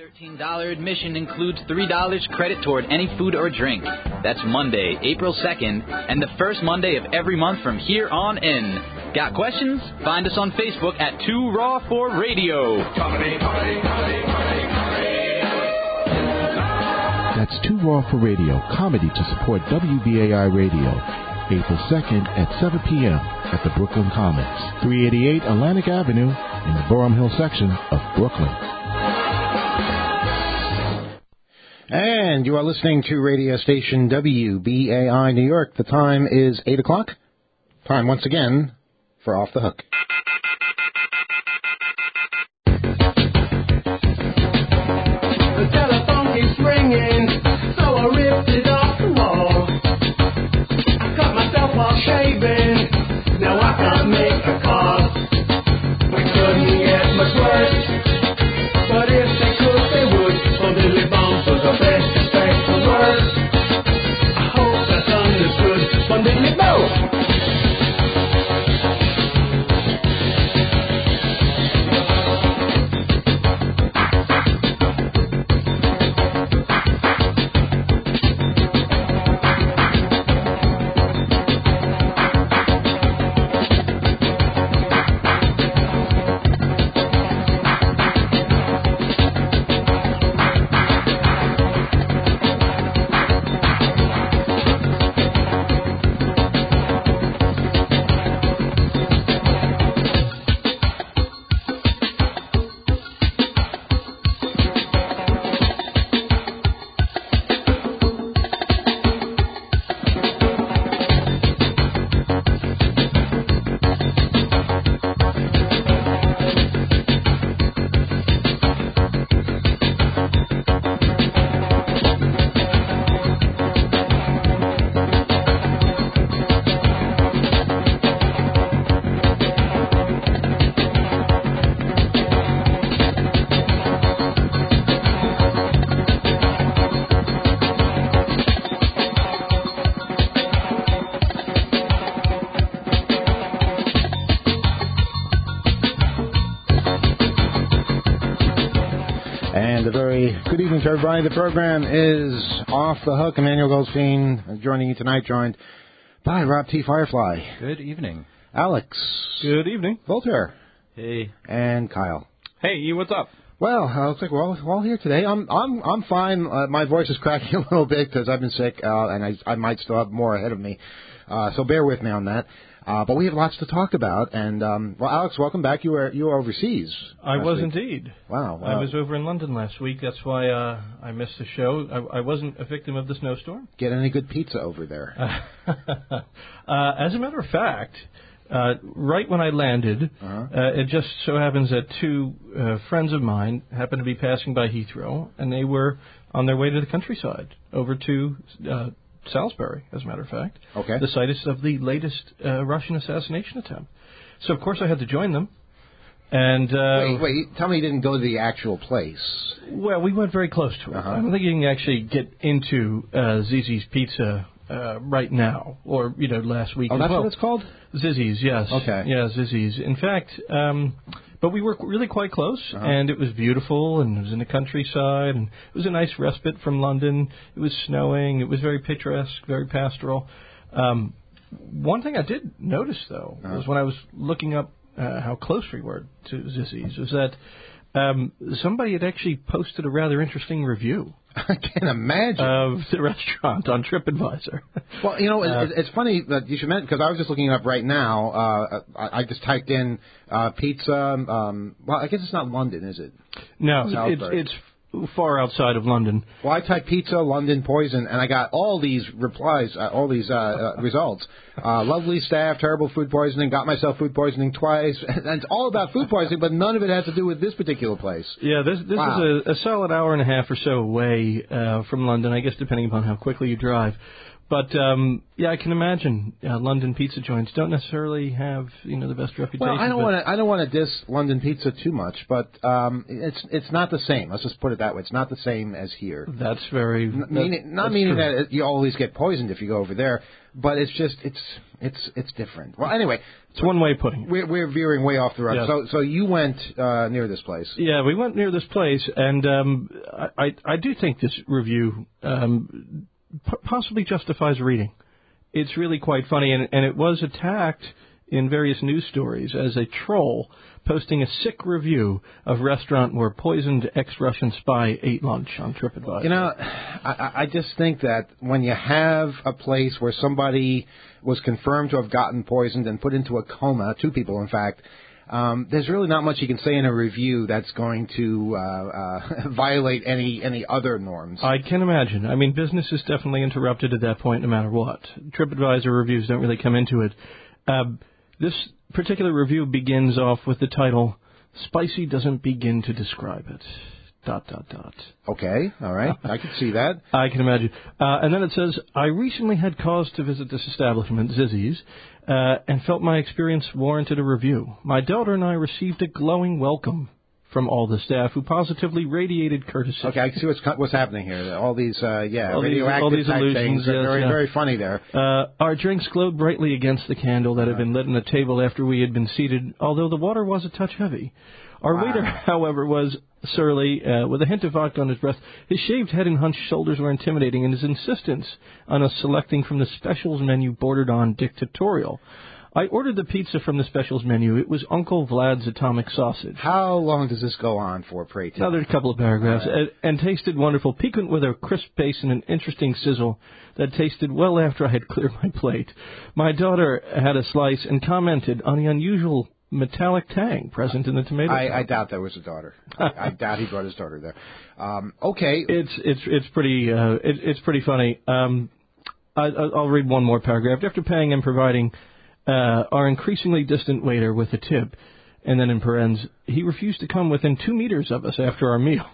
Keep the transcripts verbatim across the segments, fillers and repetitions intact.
thirteen dollars admission includes three dollars credit toward any food or drink. That's Monday, April second, and the first Monday of every month from here on in. Got questions? Find us on Facebook at Too Raw for Radio. Comedy, comedy, comedy, comedy, comedy. That's Too Raw for Radio, comedy to support W B A I Radio. April second at seven p.m. at the Brooklyn Commons, three eighty-eight Atlantic Avenue in the Boerum Hill section of Brooklyn. And you are listening to radio station W B A I New York. The time is eight o'clock. Time once again for Off the Hook. The telephone keeps ringing, so I ripped it off the wall. I cut myself while shaving, now I can't make a call. We couldn't get much worse, but if they could, they would. From Billy Bombs was the best respectful words. I hope that's understood. From Billy Bombs. Good evening to everybody. The program is Off the Hook. Emmanuel Goldstein joining you tonight, joined by Rob T. Firefly. Good evening. Alex. Good evening. Voltaire. Hey. And Kyle. Hey, you, what's up? Well, uh, looks like we're all, we're all here today. I'm I'm I'm fine. Uh, my voice is cracking a little bit because I've been sick, uh, and I I might still have more ahead of me. Uh, so bear with me on that. Uh, but we have lots to talk about. And, um, well, Alex, welcome back. You were you were overseas. I was week. Indeed. Wow. I was over in London last week. That's why uh, I missed the show. I, I wasn't a victim of the snowstorm. Get any good pizza over there? uh, as a matter of fact, uh, right when I landed, uh-huh. uh, it just so happens that two uh, friends of mine happened to be passing by Heathrow, and they were on their way to the countryside, over to uh Salisbury, as a matter of fact. Okay. The site of the latest uh, Russian assassination attempt. So, of course, I had to join them. And uh, Wait, wait, tell me you didn't go to the actual place. Well, we went very close to it. Uh-huh. I don't think you can actually get into uh, Zizzi's Pizza uh, right now, or, you know, last week Oh, as that's well. what it's called? Zizzi's, yes. Okay. Yeah, Zizzi's. In fact, um, but we were really quite close, uh-huh. and it was beautiful, and it was in the countryside, and it was a nice respite from London. It was snowing. It was very picturesque, very pastoral. Um, one thing I did notice, though, uh-huh. was when I was looking up uh, how close we were to Zizzi's, was that um, somebody had actually posted a rather interesting review. I can imagine. Of the restaurant on TripAdvisor. Well, you know, uh, it's, it's funny that you should mention, because I was just looking it up right now. Uh, I, I just typed in uh, pizza. Um, well, I guess it's not London, is it? No, it's, it's far outside of London. Well, I typed pizza, London, poison, and I got all these replies, uh, all these uh, uh, results. Uh, lovely staff, terrible food poisoning, got myself food poisoning twice. And it's all about food poisoning, but none of it has to do with this particular place. Yeah, this this wow. is a, a solid hour and a half or so away uh, from London, I guess, depending upon how quickly you drive. But um, yeah, I can imagine uh, London pizza joints don't necessarily have you know the best reputation. Well, I don't want to I don't want to diss London pizza too much, but um, it's it's not the same. Let's just put it that way. It's not the same as here. That's very N- that, meaning, not that's meaning true. that you always get poisoned if you go over there, but it's just it's it's it's different. Well, anyway, it's one way of putting it. We're, we're veering way off the road. Yeah. So so you went uh, near this place. Yeah, we went near this place, and um, I, I I do think this review um, p- possibly justifies reading. It's really quite funny, and, and it was attacked in various news stories as a troll posting a sick review of restaurant where poisoned ex-Russian spy ate lunch on TripAdvisor. You know, I, I just think that when you have a place where somebody was confirmed to have gotten poisoned and put into a coma, two people in fact, um, there's really not much you can say in a review that's going to uh, uh, violate any any other norms. I can imagine. I mean, business is definitely interrupted at that point no matter what. TripAdvisor reviews don't really come into it. Uh, this particular review begins off with the title, "Spicy doesn't begin to describe it." Dot, dot, dot. Okay, all right. I can see that. I can imagine. Uh, and then it says, I recently had cause to visit this establishment, Zizzy's, uh, and felt my experience warranted a review. My daughter and I received a glowing welcome from all the staff who positively radiated courtesy. Okay, I can see what's what's happening here. All these, uh, yeah, all radioactive these, all these type illusions, things. They're yes, very, yeah. very funny there. Uh, our drinks glowed brightly against the candle that had been lit on the table after we had been seated, although the water was a touch heavy. Our Wow. waiter, however, was surly, uh, with a hint of vodka on his breath. His shaved head and hunched shoulders were intimidating, and his insistence on us selecting from the specials menu bordered on dictatorial. I ordered the pizza from the specials menu. It was Uncle Vlad's Atomic Sausage. How long does this go on for, pray tell? Another couple of paragraphs. Right. And, and tasted wonderful, piquant with a crisp base and an interesting sizzle that tasted well after I had cleared my plate. My daughter had a slice and commented on the unusual metallic tang present in the tomato I, sauce. I doubt that was a daughter. I, I doubt he brought his daughter there. Um, okay. It's it's it's pretty uh, it, it's pretty funny. Um, I, I'll read one more paragraph. After paying and providing uh, our increasingly distant waiter with a tip, and then in parens, he refused to come within two meters of us after our meal.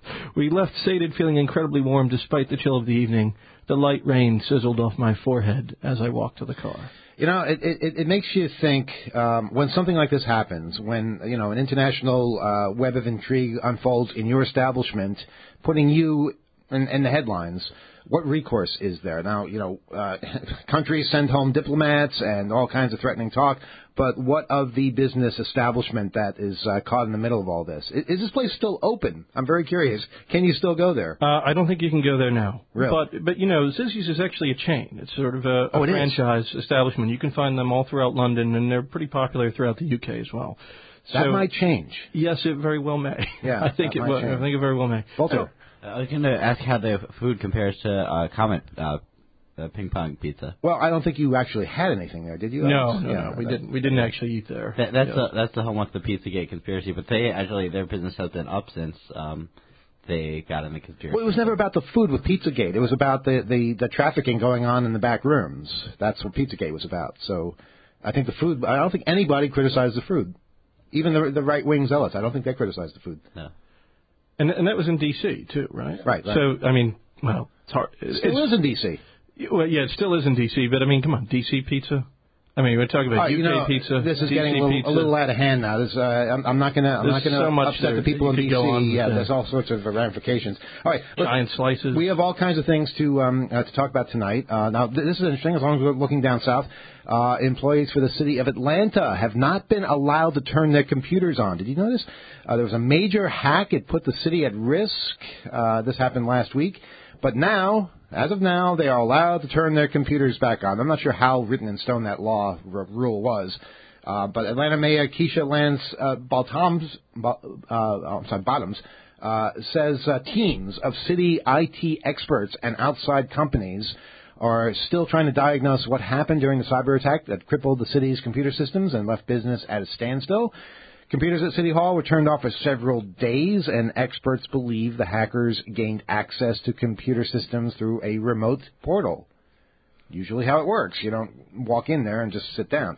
We left sated, feeling incredibly warm despite the chill of the evening. The light rain sizzled off my forehead as I walked to the car. You know, it, it, it makes you think um, when something like this happens, when, you know, an international uh, web of intrigue unfolds in your establishment, putting you in, in the headlines, what recourse is there? Now, you know, uh, countries send home diplomats and all kinds of threatening talk, but what of the business establishment that is uh, caught in the middle of all this? Is, is this place still open? I'm very curious. Can you still go there? Uh, I don't think you can go there now. Really? But, but you know, Zizzy's is actually a chain. It's sort of a, a Oh, it is? franchise establishment. You can find them all throughout London, and they're pretty popular throughout the U K as well. That So, might change. yes, it very well may. Yeah, I think that it might will. change. I think it very well may. Walter. I was going to ask how the food compares to uh, Comet uh, uh, ping pong pizza. Well, I don't think you actually had anything there, did you? No, Alex? no, Yeah, no, we that- didn't. We didn't actually eat there. That, that's Yeah. the that's the home of the Pizzagate conspiracy. But they actually their business has been up since um, they got in the conspiracy. Well, it was never about the food with Pizzagate. It was about the, the, the trafficking going on in the back rooms. That's what Pizzagate was about. So I think the food, I don't think anybody criticized the food. Even the, the right-wing zealots, I don't think they criticized the food. No. And and that was in D C too, right? Right, right. So I mean, well, it's hard. It's, It was in D C Well, yeah, it still is in D C, but I mean, come on, D C pizza. I mean, we're talking about Uh, U K you know, pizza. This is D C getting a little, pizza. a little out of hand now. This, uh, I'm, I'm not going to. I'm There's not going to so much upset there the people in that D you could go on C. with Yeah, that. there's all sorts of ramifications. All right, look, Giant slices. we have all kinds of things to um, uh, to talk about tonight. Uh, now, th- this is interesting. As long as we're looking down south, uh, employees for the city of Atlanta have not been allowed to turn their computers on. Did you notice? Uh, there was a major hack. It put the city at risk. Uh, this happened last week. But now, as of now, they are allowed to turn their computers back on. I'm not sure how written in stone that law r- rule was. Uh, but Atlanta Mayor Keisha Lance uh, Baltoms, uh, I'm sorry, Bottoms uh, says uh, teams of city I T experts and outside companies are still trying to diagnose what happened during the cyber attack that crippled the city's computer systems and left business at a standstill. Computers at City Hall were turned off for several days, and experts believe the hackers gained access to computer systems through a remote portal. Usually how it works. You don't walk in there and just sit down.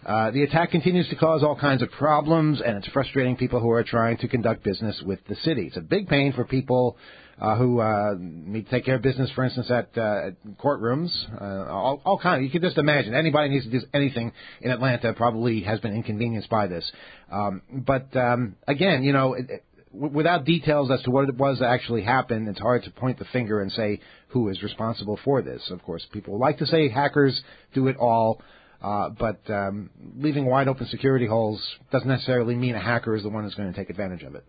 Uh, the attack continues to cause all kinds of problems, and it's frustrating people who are trying to conduct business with the city. It's a big pain for people uh, who uh, need to take care of business, for instance, at, uh, at courtrooms. Uh, all, all kinds. You can just imagine anybody needs to do anything in Atlanta probably has been inconvenienced by this. Um, but um, again, you know. It, it, without details as to what it was that actually happened, it's hard to point the finger and say who is responsible for this. Of course, people like to say hackers do it all, uh, but um, leaving wide open security holes doesn't necessarily mean a hacker is the one that's going to take advantage of it.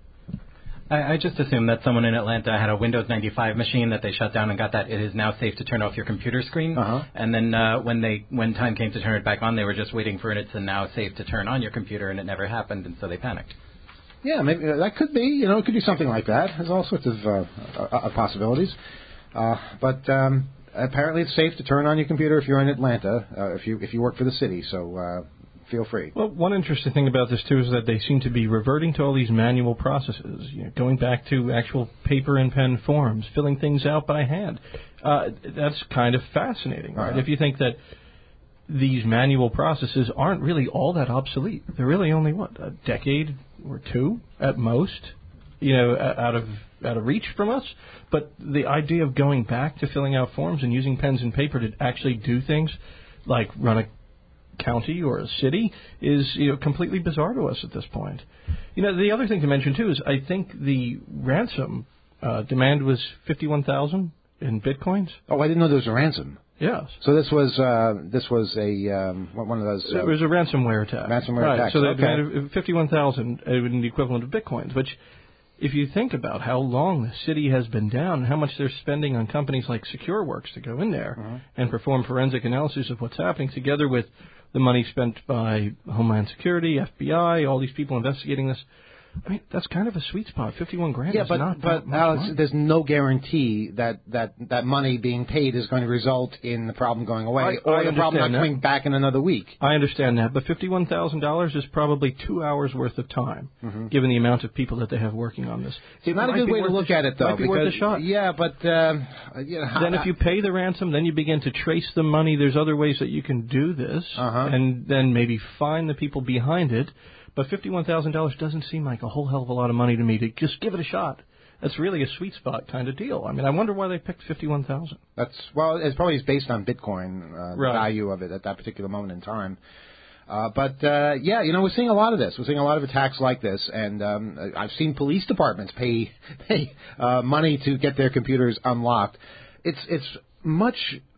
I, I just assumed that someone in Atlanta had a Windows ninety-five machine that they shut down and got that it is now safe to turn off your computer screen. Uh-huh. And then uh, when they when time came to turn it back on, they were just waiting for it to now safe to turn on your computer, and it never happened, and so they panicked. Yeah, maybe uh, that could be. You know, it could be something like that. There's all sorts of uh, uh, possibilities. Uh, but um, apparently, it's safe to turn on your computer if you're in Atlanta, uh, if you if you work for the city. So uh, feel free. Well, one interesting thing about this too is that they seem to be reverting to all these manual processes, you know, going back to actual paper and pen forms, filling things out by hand. Uh, that's kind of fascinating, right? Uh-huh. If you think that these manual processes aren't really all that obsolete. They're really only, what, a decade or two at most, you know, out of out of reach from us. But the idea of going back to filling out forms and using pens and paper to actually do things like run a county or a city is, you know, completely bizarre to us at this point. You know, the other thing to mention, too, is I think the ransom uh, demand was fifty-one thousand in bitcoins. Oh, I didn't know there was a ransom. Yes. So this was uh, this was a um, one of those. Uh, it was a ransomware attack. Ransomware right. attack. So they okay. demanded fifty-one thousand in the equivalent of bitcoins. Which, if you think about how long the city has been down and how much they're spending on companies like SecureWorks to go in there uh-huh. and perform forensic analysis of what's happening, together with the money spent by Homeland Security, F B I, all these people investigating this. I mean, that's kind of a sweet spot. Fifty-one grand yeah, is but, not but that much Alex, money. There's no guarantee that, that, that money being paid is going to result in the problem going away I, or I the problem not that. coming back in another week. I understand that, but fifty-one thousand dollars is probably two hours worth of time, mm-hmm. given the amount of people that they have working on this. It's not a good way to look a, at it, though. Might be because, worth a shot. Yeah, but um, you know, then if you pay the ransom, then you begin to trace the money. There's other ways that you can do this, uh-huh. and then maybe find the people behind it. But fifty-one thousand dollars doesn't seem like a whole hell of a lot of money to me to just give it a shot. That's really a sweet spot kind of deal. I mean, I wonder why they picked fifty-one thousand. That's well, it's probably based on Bitcoin, uh, the right. value of it at that particular moment in time. Uh, but uh, yeah, you know, we're seeing a lot of this. We're seeing a lot of attacks like this, and um, I've seen police departments pay pay uh, money to get their computers unlocked. It's it's much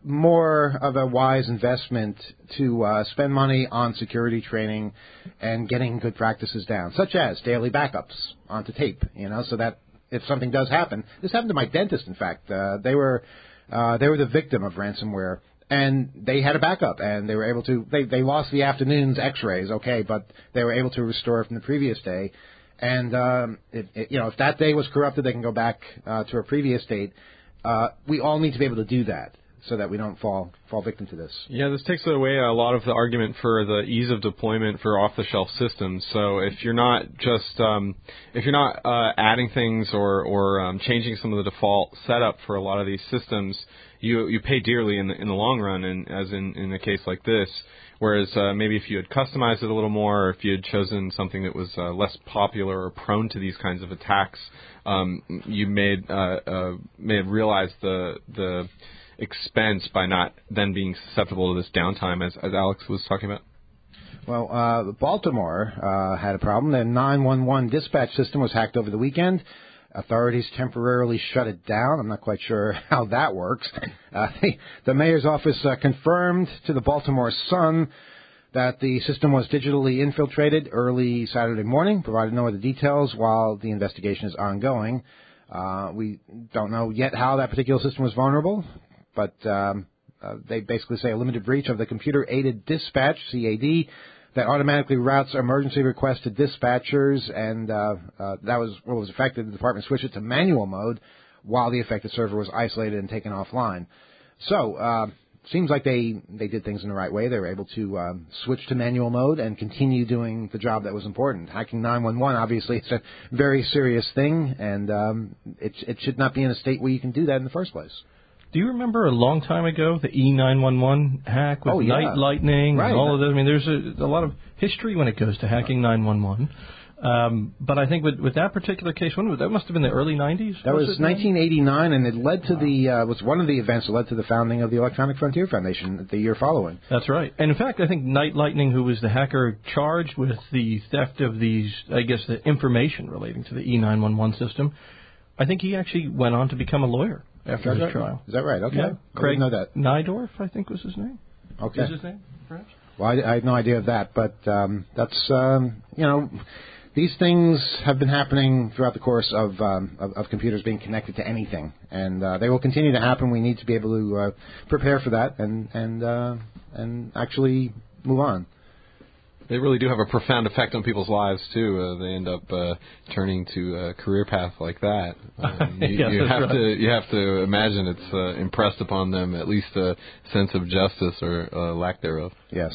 more of a wise investment to uh, spend money on security training and getting good practices down, such as daily backups onto tape, you know, so that if something does happen, this happened to my dentist, in fact. Uh, they were uh, they were the victim of ransomware, and they had a backup, and they were able to, they, they lost the afternoon's x-rays, okay, but they were able to restore it from the previous day. And, um, it, it, you know, if that day was corrupted, they can go back uh, to a previous date. Uh, we all need to be able to do that so that we don't fall fall victim to this. Yeah, this takes away a lot of the argument for the ease of deployment for off-the-shelf systems. So if you're not just um, if you're not uh, adding things or or um, changing some of the default setup for a lot of these systems, you you pay dearly in the in the long run. And as in in a case like this, whereas uh, maybe if you had customized it a little more, or if you had chosen something that was uh, less popular or prone to these kinds of attacks, um, you may uh, uh, may have realized the the expense by not then being susceptible to this downtime, as, as Alex was talking about? Well, uh, Baltimore uh, had a problem. Their nine one one dispatch system was hacked over the weekend. Authorities temporarily shut it down. I'm not quite sure how that works. Uh, the, the mayor's office uh, confirmed to the Baltimore Sun that the system was digitally infiltrated early Saturday morning, provided no other details while the investigation is ongoing. Uh, we don't know yet how that particular system was vulnerable, but um, uh, they basically say a limited breach of the computer-aided dispatch, C A D, that automatically routes emergency requests to dispatchers, and uh, uh, that was what was affected. The department switched it to manual mode while the affected server was isolated and taken offline. So, uh, seems like they, they did things in the right way. They were able to um, switch to manual mode and continue doing the job that was important. Hacking nine one one, obviously, is a very serious thing, and um, it, it should not be in a state where you can do that in the first place. Do you remember a long time ago the E nine one one hack with Oh, yeah. Night Lightning Right. and all of those? I mean, there's a, a lot of history when it goes to hacking nine one one. Um, but I think with, with that particular case, when was, that must have been the early nineties. That was, it, nineteen eighty-nine, and it led to the uh, was one of the events that led to the founding of the Electronic Frontier Foundation the year following. That's right. And in fact, I think Night Lightning, who was the hacker charged with the theft of these, I guess, the information relating to the E nine one one system, I think he actually went on to become a lawyer after his right? trial. Is that right? Okay. Yeah. I Craig didn't know that. Nydorf, I think was his name. Okay. Is his name, perhaps? Well, I, I had no idea of that, but um, that's, um, you know, these things have been happening throughout the course of, um, of, of computers being connected to anything, and uh, they will continue to happen. We need to be able to uh, prepare for that and and uh, and actually move on. They really do have a profound effect on people's lives too. Uh, they end up uh, turning to a career path like that. Um, you, Yeah, you that's have right. to you have to imagine it's uh, impressed upon them at least a sense of justice or uh, lack thereof. Yes.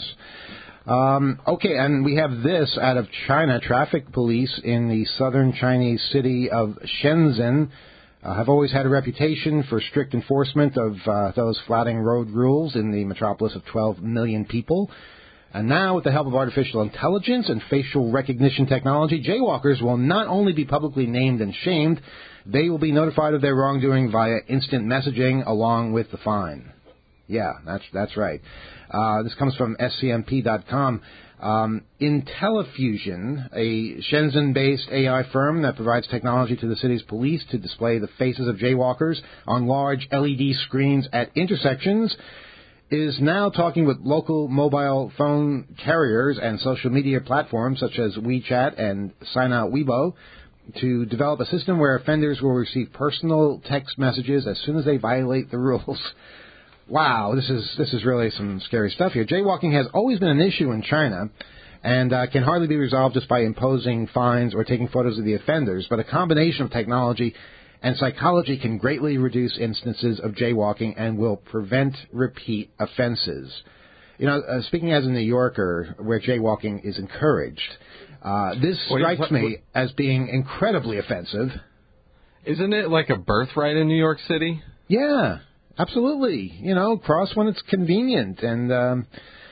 Um, okay, and we have this out of China. Traffic police in the southern Chinese city of Shenzhen uh, have always had a reputation for strict enforcement of uh, those flouting road rules in the metropolis of twelve million people. And now, with the help of artificial intelligence and facial recognition technology, jaywalkers will not only be publicly named and shamed, they will be notified of their wrongdoing via instant messaging along with the fine. Yeah, that's that's right. Uh, this comes from S C M P dot com. Um, IntelliFusion, a Shenzhen-based A I firm that provides technology to the city's police to display the faces of jaywalkers on large L E D screens at intersections, is now talking with local mobile phone carriers and social media platforms such as WeChat and Sina Weibo to develop a system where offenders will receive personal text messages as soon as they violate the rules. Wow, this is this is really some scary stuff here. Jaywalking has always been an issue in China and uh, can hardly be resolved just by imposing fines or taking photos of the offenders, but a combination of technology and psychology can greatly reduce instances of jaywalking and will prevent repeat offenses. You know, uh, speaking as a New Yorker, where jaywalking is encouraged, uh, this strikes what, me as being incredibly offensive. Isn't it like a birthright in New York City? Yeah, absolutely. You know, cross when it's convenient, and um,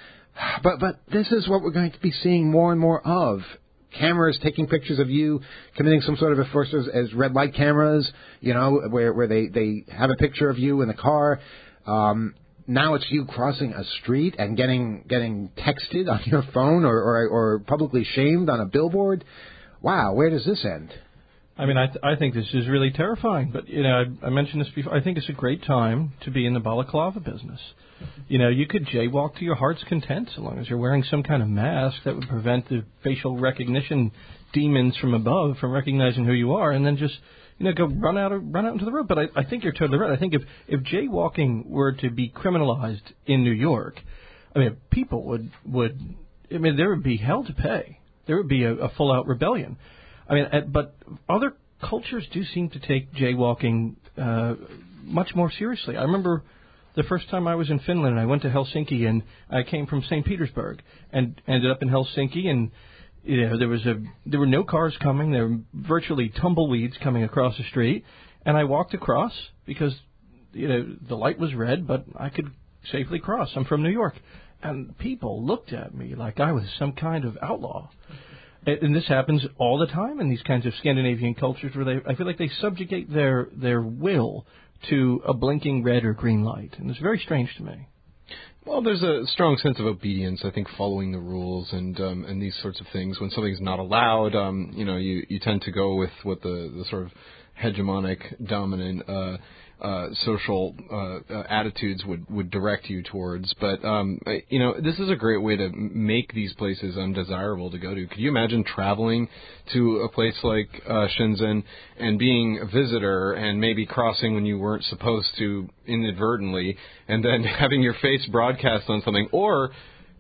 but but this is what we're going to be seeing more and more of. Cameras taking pictures of you committing some sort of offense as, as red light cameras, you know, where where they, they have a picture of you in the car. Um, now it's you crossing a street and getting getting texted on your phone or, or, or publicly shamed on a billboard. Wow, where does this end? I mean, I th- I think this is really terrifying. But, you know, I, I mentioned this before. I think it's a great time to be in the balaclava business. You know, you could jaywalk to your heart's content so long as you're wearing some kind of mask that would prevent the facial recognition demons from above from recognizing who you are, and then just, you know, go run out of, run out into the road. But I, I think you're totally right. I think if, if jaywalking were to be criminalized in New York, I mean, people would, would I mean, there would be hell to pay. There would be a, a full-out rebellion. I mean, uh, but other cultures do seem to take jaywalking uh, much more seriously. I remember the first time I was in Finland, and I went to Helsinki, and I came from Saint Petersburg and ended up in Helsinki, and you know there was a there were no cars coming, there were virtually tumbleweeds coming across the street, and I walked across because you know the light was red, but I could safely cross. I'm from New York, and people looked at me like I was some kind of outlaw. And this happens all the time in these kinds of Scandinavian cultures where they, I feel like they subjugate their, their will to a blinking red or green light. And it's very strange to me. Well, there's a strong sense of obedience, I think, following the rules and um, and these sorts of things. When something's not allowed, um, you know, you, you tend to go with what the, the sort of hegemonic, dominant uh, uh, social uh, uh, attitudes would, would direct you towards. But, um, you know, this is a great way to make these places undesirable to go to. Could you imagine traveling to a place like uh, Shenzhen and being a visitor and maybe crossing when you weren't supposed to inadvertently and then having your face broadcast on something? Or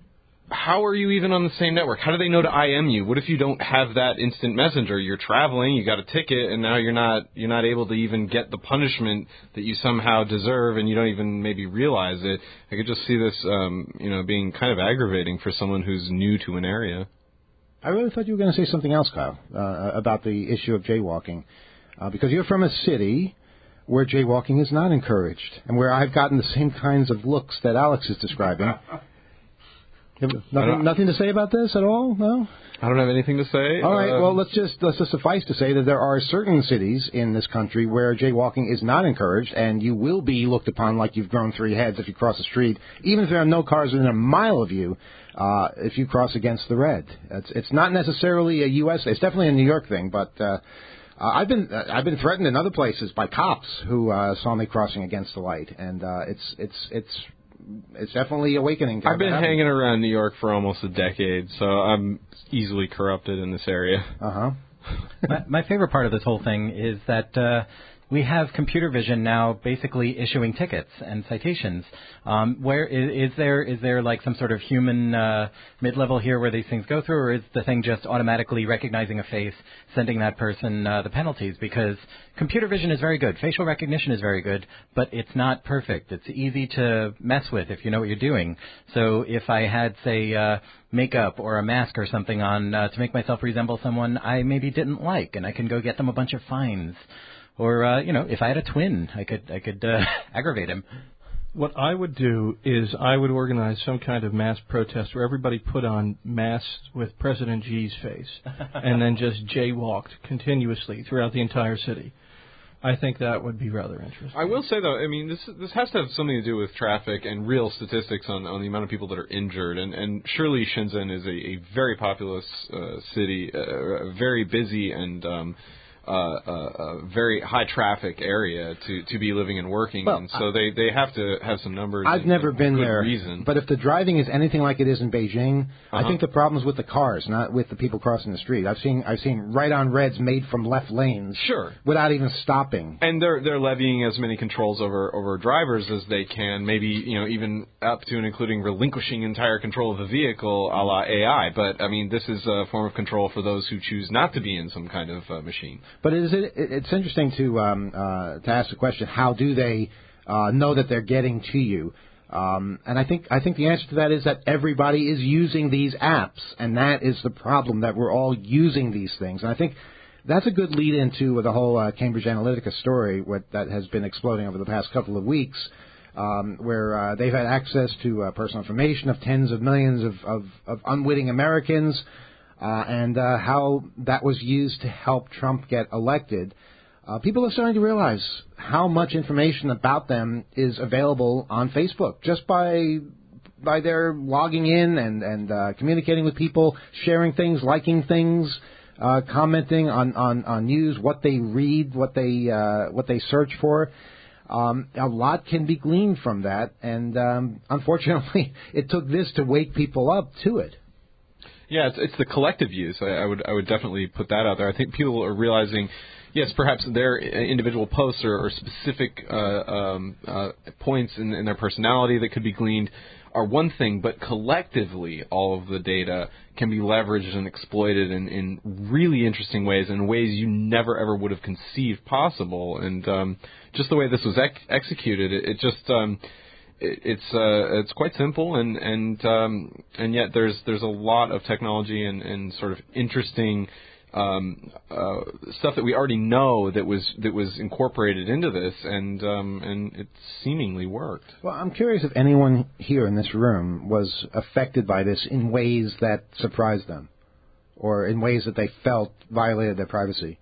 how are you even on the same network? How do they know to I M you? What if you don't have that instant messenger? You're traveling, you got a ticket, and now you're not you're not able to even get the punishment that you somehow deserve, and you don't even maybe realize it. I could just see this, um, you know, being kind of aggravating for someone who's new to an area. I really thought you were going to say something else, Kyle, uh, about the issue of jaywalking, uh, because you're from a city where jaywalking is not encouraged, and where I've gotten the same kinds of looks that Alex is describing. Nothing, nothing to say about this at all? No? I don't have anything to say. All right, um, well, let's just, let's just suffice to say that there are certain cities in this country where jaywalking is not encouraged, and you will be looked upon like you've grown three heads if you cross the street, even if there are no cars within a mile of you, uh, if you cross against the red. It's, it's not necessarily a U S, it's definitely a New York thing, but uh, uh, I've been uh, I've been threatened in other places by cops who uh, saw me crossing against the light, and uh, it's it's it's it's definitely awakening. I've been hanging around New York for almost a decade, so I'm easily corrupted in this area. Uh-huh. my, my favorite part of this whole thing is that uh, we have computer vision now basically issuing tickets and citations. Um, where is, is there is there like some sort of human uh, mid-level here where these things go through, or is the thing just automatically recognizing a face, sending that person uh, the penalties? Because computer vision is very good, facial recognition is very good, but it's not perfect. It's easy to mess with if you know what you're doing. So if I had, say, uh, makeup or a mask or something on uh, to make myself resemble someone I maybe didn't like, and I can go get them a bunch of fines. Or, uh, you know, if I had a twin, I could I could uh, aggravate him. What I would do is I would organize some kind of mass protest where everybody put on masks with President Xi's face and then just jaywalked continuously throughout the entire city. I think that would be rather interesting. I will say, though, I mean, this this has to have something to do with traffic and real statistics on, on the amount of people that are injured. And, and surely Shenzhen is a, a very populous uh, city, uh, very busy and um, uh, uh, a very high traffic area to, to be living and working. Well, and so they, they have to have some numbers. I've and, never and been good there, reason. But if the driving is anything like it is in Beijing, Uh-huh. I think the problem's with the cars, not with the people crossing the street. I've seen I've seen right-on reds made from left lanes, Sure, without even stopping. and they're they're levying as many controls over over drivers as they can, maybe you know even up to and including relinquishing entire control of the vehicle, a la A I. But I mean, this is a form of control for those who choose not to be in some kind of uh, machine. But is it, it's interesting to um, uh, to ask the question: how do they uh, know that they're getting to you? Um, and I think I think the answer to that is that everybody is using these apps, and that is the problem, that we're all using these things. And I think that's a good lead into the whole uh, Cambridge Analytica story what, that has been exploding over the past couple of weeks, um, where uh, they've had access to uh, personal information of tens of millions of, of, of unwitting Americans, uh, and uh, how that was used to help Trump get elected. Uh, people are starting to realize how much information about them is available on Facebook just by by their logging in and and uh, communicating with people, sharing things, liking things, uh, commenting on, on, on news, what they read, what they uh, what they search for. Um, a lot can be gleaned from that, and um, unfortunately, it took this to wake people up to it. Yeah, it's, it's the collective use. I, I would I would definitely put that out there. I think people are realizing. Yes, perhaps their individual posts or, or specific uh, um, uh, points in, in their personality that could be gleaned are one thing, but collectively all of the data can be leveraged and exploited in, in really interesting ways, in ways you never ever would have conceived possible. And um, just the way this was ex- executed, it, it just um, it, it's uh, it's quite simple, and and um, and yet there's there's a lot of technology and, and sort of interesting. Um, uh, stuff that we already know that was that was incorporated into this, and um, and it seemingly worked. Well, I'm curious if anyone here in this room was affected by this in ways that surprised them, or in ways that they felt violated their privacy.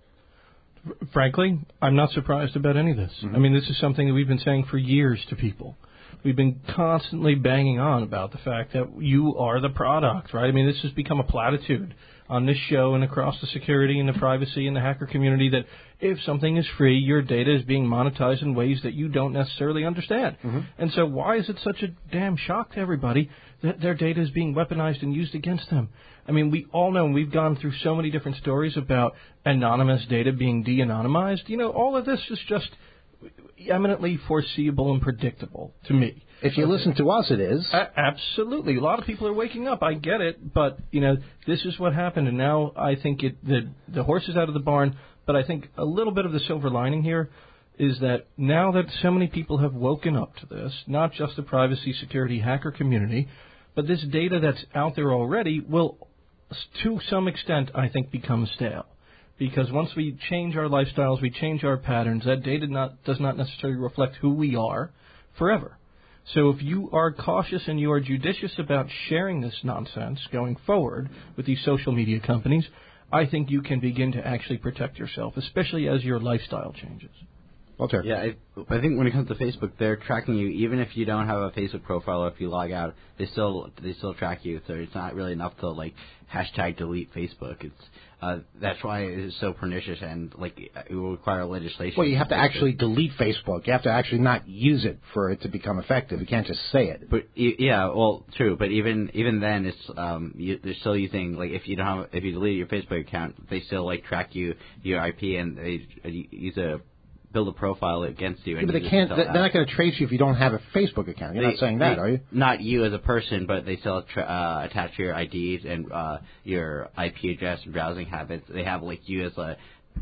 Frankly, I'm not surprised about any of this. Mm-hmm. I mean, this is something that we've been saying for years to people. We've been constantly banging on about the fact that you are the product, right? I mean, this has become a platitude on this show and across the security and the privacy and the hacker community that if something is free, your data is being monetized in ways that you don't necessarily understand. Mm-hmm. And so why is it such a damn shock to everybody that their data is being weaponized and used against them? I mean, we all know, and we've gone through so many different stories about anonymous data being de-anonymized. You know, all of this is just eminently foreseeable and predictable to me. If you listen to us, it is. Uh, absolutely. A lot of people are waking up. I get it. But, you know, this is what happened. And now I think it, the, the horse is out of the barn. But I think a little bit of the silver lining here is that now that so many people have woken up to this, not just the privacy, security, hacker community, but this data that's out there already will, to some extent, I think, become stale. because once we change our lifestyles, we change our patterns, that data not, does not necessarily reflect who we are forever. So if you are cautious and you are judicious about sharing this nonsense going forward with these social media companies, I think you can begin to actually protect yourself, especially as your lifestyle changes. Walter. Yeah, I, I think when it comes to Facebook, they're tracking you even if you don't have a Facebook profile or if you log out. They still they still track you. So it's not really enough to like hashtag delete Facebook. It's uh, that's why it is so pernicious and like it will require legislation. Well, you have to actually delete Facebook. You have to actually not use it for it to become effective. You can't just say it. But yeah, well, true. But even even then, it's um, you, they're still using like if you don't have, if you delete your Facebook account, they still like track you your I P and they use a build a profile against you. Yeah, and but you they can't. They're that. not going to trace you if you don't have a Facebook account. You're they, not saying that, they, are you? Not you as a person, but they still tra- uh, attach your I Ds and uh, your I P address and browsing habits. They have like you as a.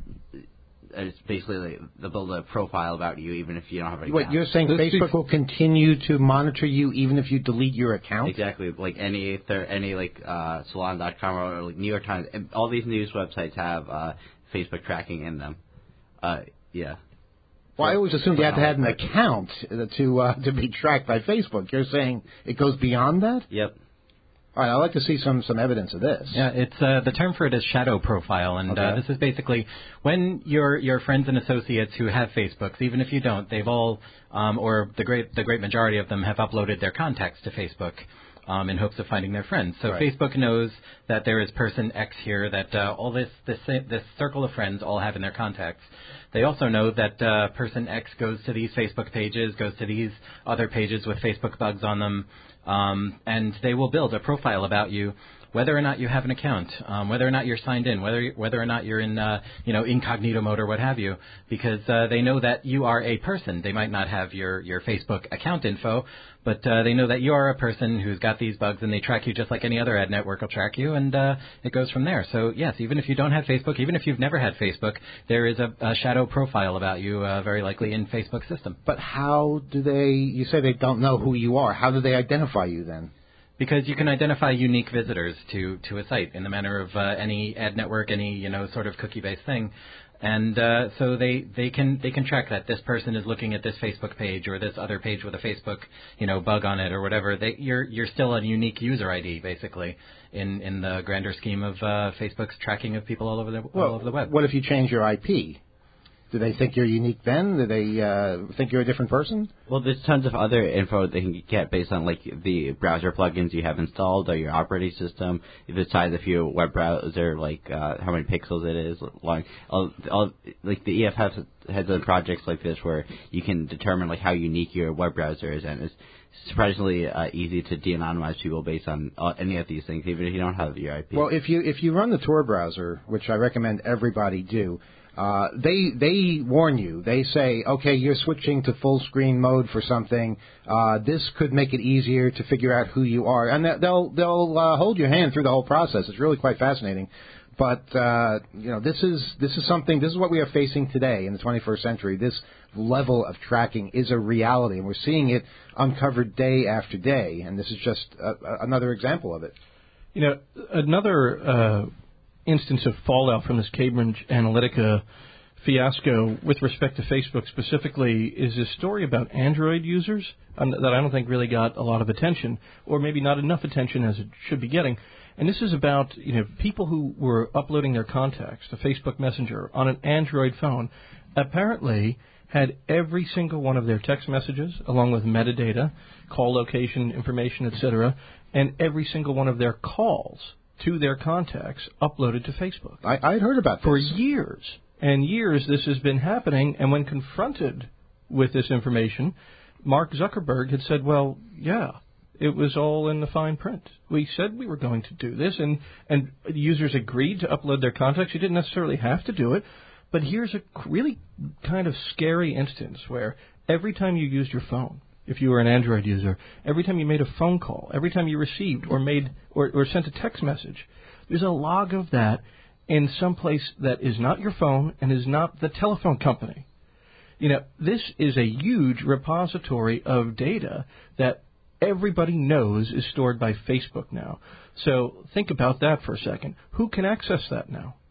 It's basically like they build a profile about you, even if you don't have an Wait, account. you're saying Let's Facebook see. will continue to monitor you even if you delete your account? Exactly, like any th- any like uh, Salon dot com or like New York Times. All these news websites have uh, Facebook tracking in them. Uh, yeah. Well, I always assumed you had to have an account to uh, to be tracked by Facebook. You're saying it goes beyond that? Yep. All right, I'd like to see some, some evidence of this. Yeah, it's uh, the term for it is shadow profile, and Okay. uh, this is basically when your your friends and associates who have Facebooks, even if you don't, they've all um, or the great the great majority of them have uploaded their contacts to Facebook. Um, in hopes of finding their friends. So Right. Facebook knows that there is person X here that uh, all this, this this circle of friends all have in their contacts. They also know that uh, person X goes to these Facebook pages, goes to these other pages with Facebook bugs on them, um, and they will build a profile about you, whether or not you have an account, um, whether or not you're signed in, whether whether or not you're in uh, you know incognito mode or what have you, because uh, they know that you are a person. They might not have your your Facebook account info, but uh, they know that you are a person who's got these bugs, and they track you just like any other ad network will track you, and uh, it goes from there. So yes, even if you don't have Facebook, even if you've never had Facebook, there is a, a shadow profile about you, uh, very likely in Facebook's system. But how do they, you say they don't know who you are. How do they identify you then? Because you can identify unique visitors to, to a site in the manner of uh, any ad network, any you know sort of cookie-based thing, and uh, so they, they can they can track that this person is looking at this Facebook page or this other page with a Facebook you know bug on it or whatever. They, you're you're still a unique user I D basically in, in the grander scheme of uh, Facebook's tracking of people all over the Well, all over the web. What if you change your I P? Do they think you're unique then? Do they uh, think you're a different person? Well, there's tons of other info they can get based on like the browser plugins you have installed or your operating system. Besides, if your web browser, like uh, how many pixels it is long. All, all, like the E F has has done projects like this where you can determine like how unique your web browser is, and it's surprisingly uh, easy to de-anonymize people based on uh, any of these things, even if you don't have your I P. Well, if you if you run the Tor browser, which I recommend everybody do. Uh, they they warn you. They say, okay, you're switching to full screen mode for something. Uh, this could make it easier to figure out who you are, and they'll they'll uh, hold your hand through the whole process. It's really quite fascinating. But uh, you know, this is this is something. This is what we are facing today in the twenty-first century. This level of tracking is a reality, and we're seeing it uncovered day after day. And this is just a, a, another example of it. You know, another. Uh instance of fallout from this Cambridge Analytica fiasco with respect to Facebook specifically is this story about Android users um, that I don't think really got a lot of attention, or maybe not enough attention as it should be getting. And this is about, you know, people who were uploading their contacts to Facebook Messenger on an Android phone apparently had every single one of their text messages, along with metadata, call location information, et cetera, and every single one of their calls to their contacts uploaded to Facebook. I, I'd heard about this. For years and years this has been happening, and when confronted with this information, Mark Zuckerberg had said, well, yeah, it was all in the fine print. We said we were going to do this, and, and users agreed to upload their contacts. You didn't necessarily have to do it, but here's a really kind of scary instance where every time you used your phone, if you were an Android user, every time you made a phone call, every time you received or made or, or sent a text message, there's a log of that in some place that is not your phone and is not the telephone company. You know, this is a huge repository of data that everybody knows is stored by Facebook now. So think about that for a second. Who can access that now?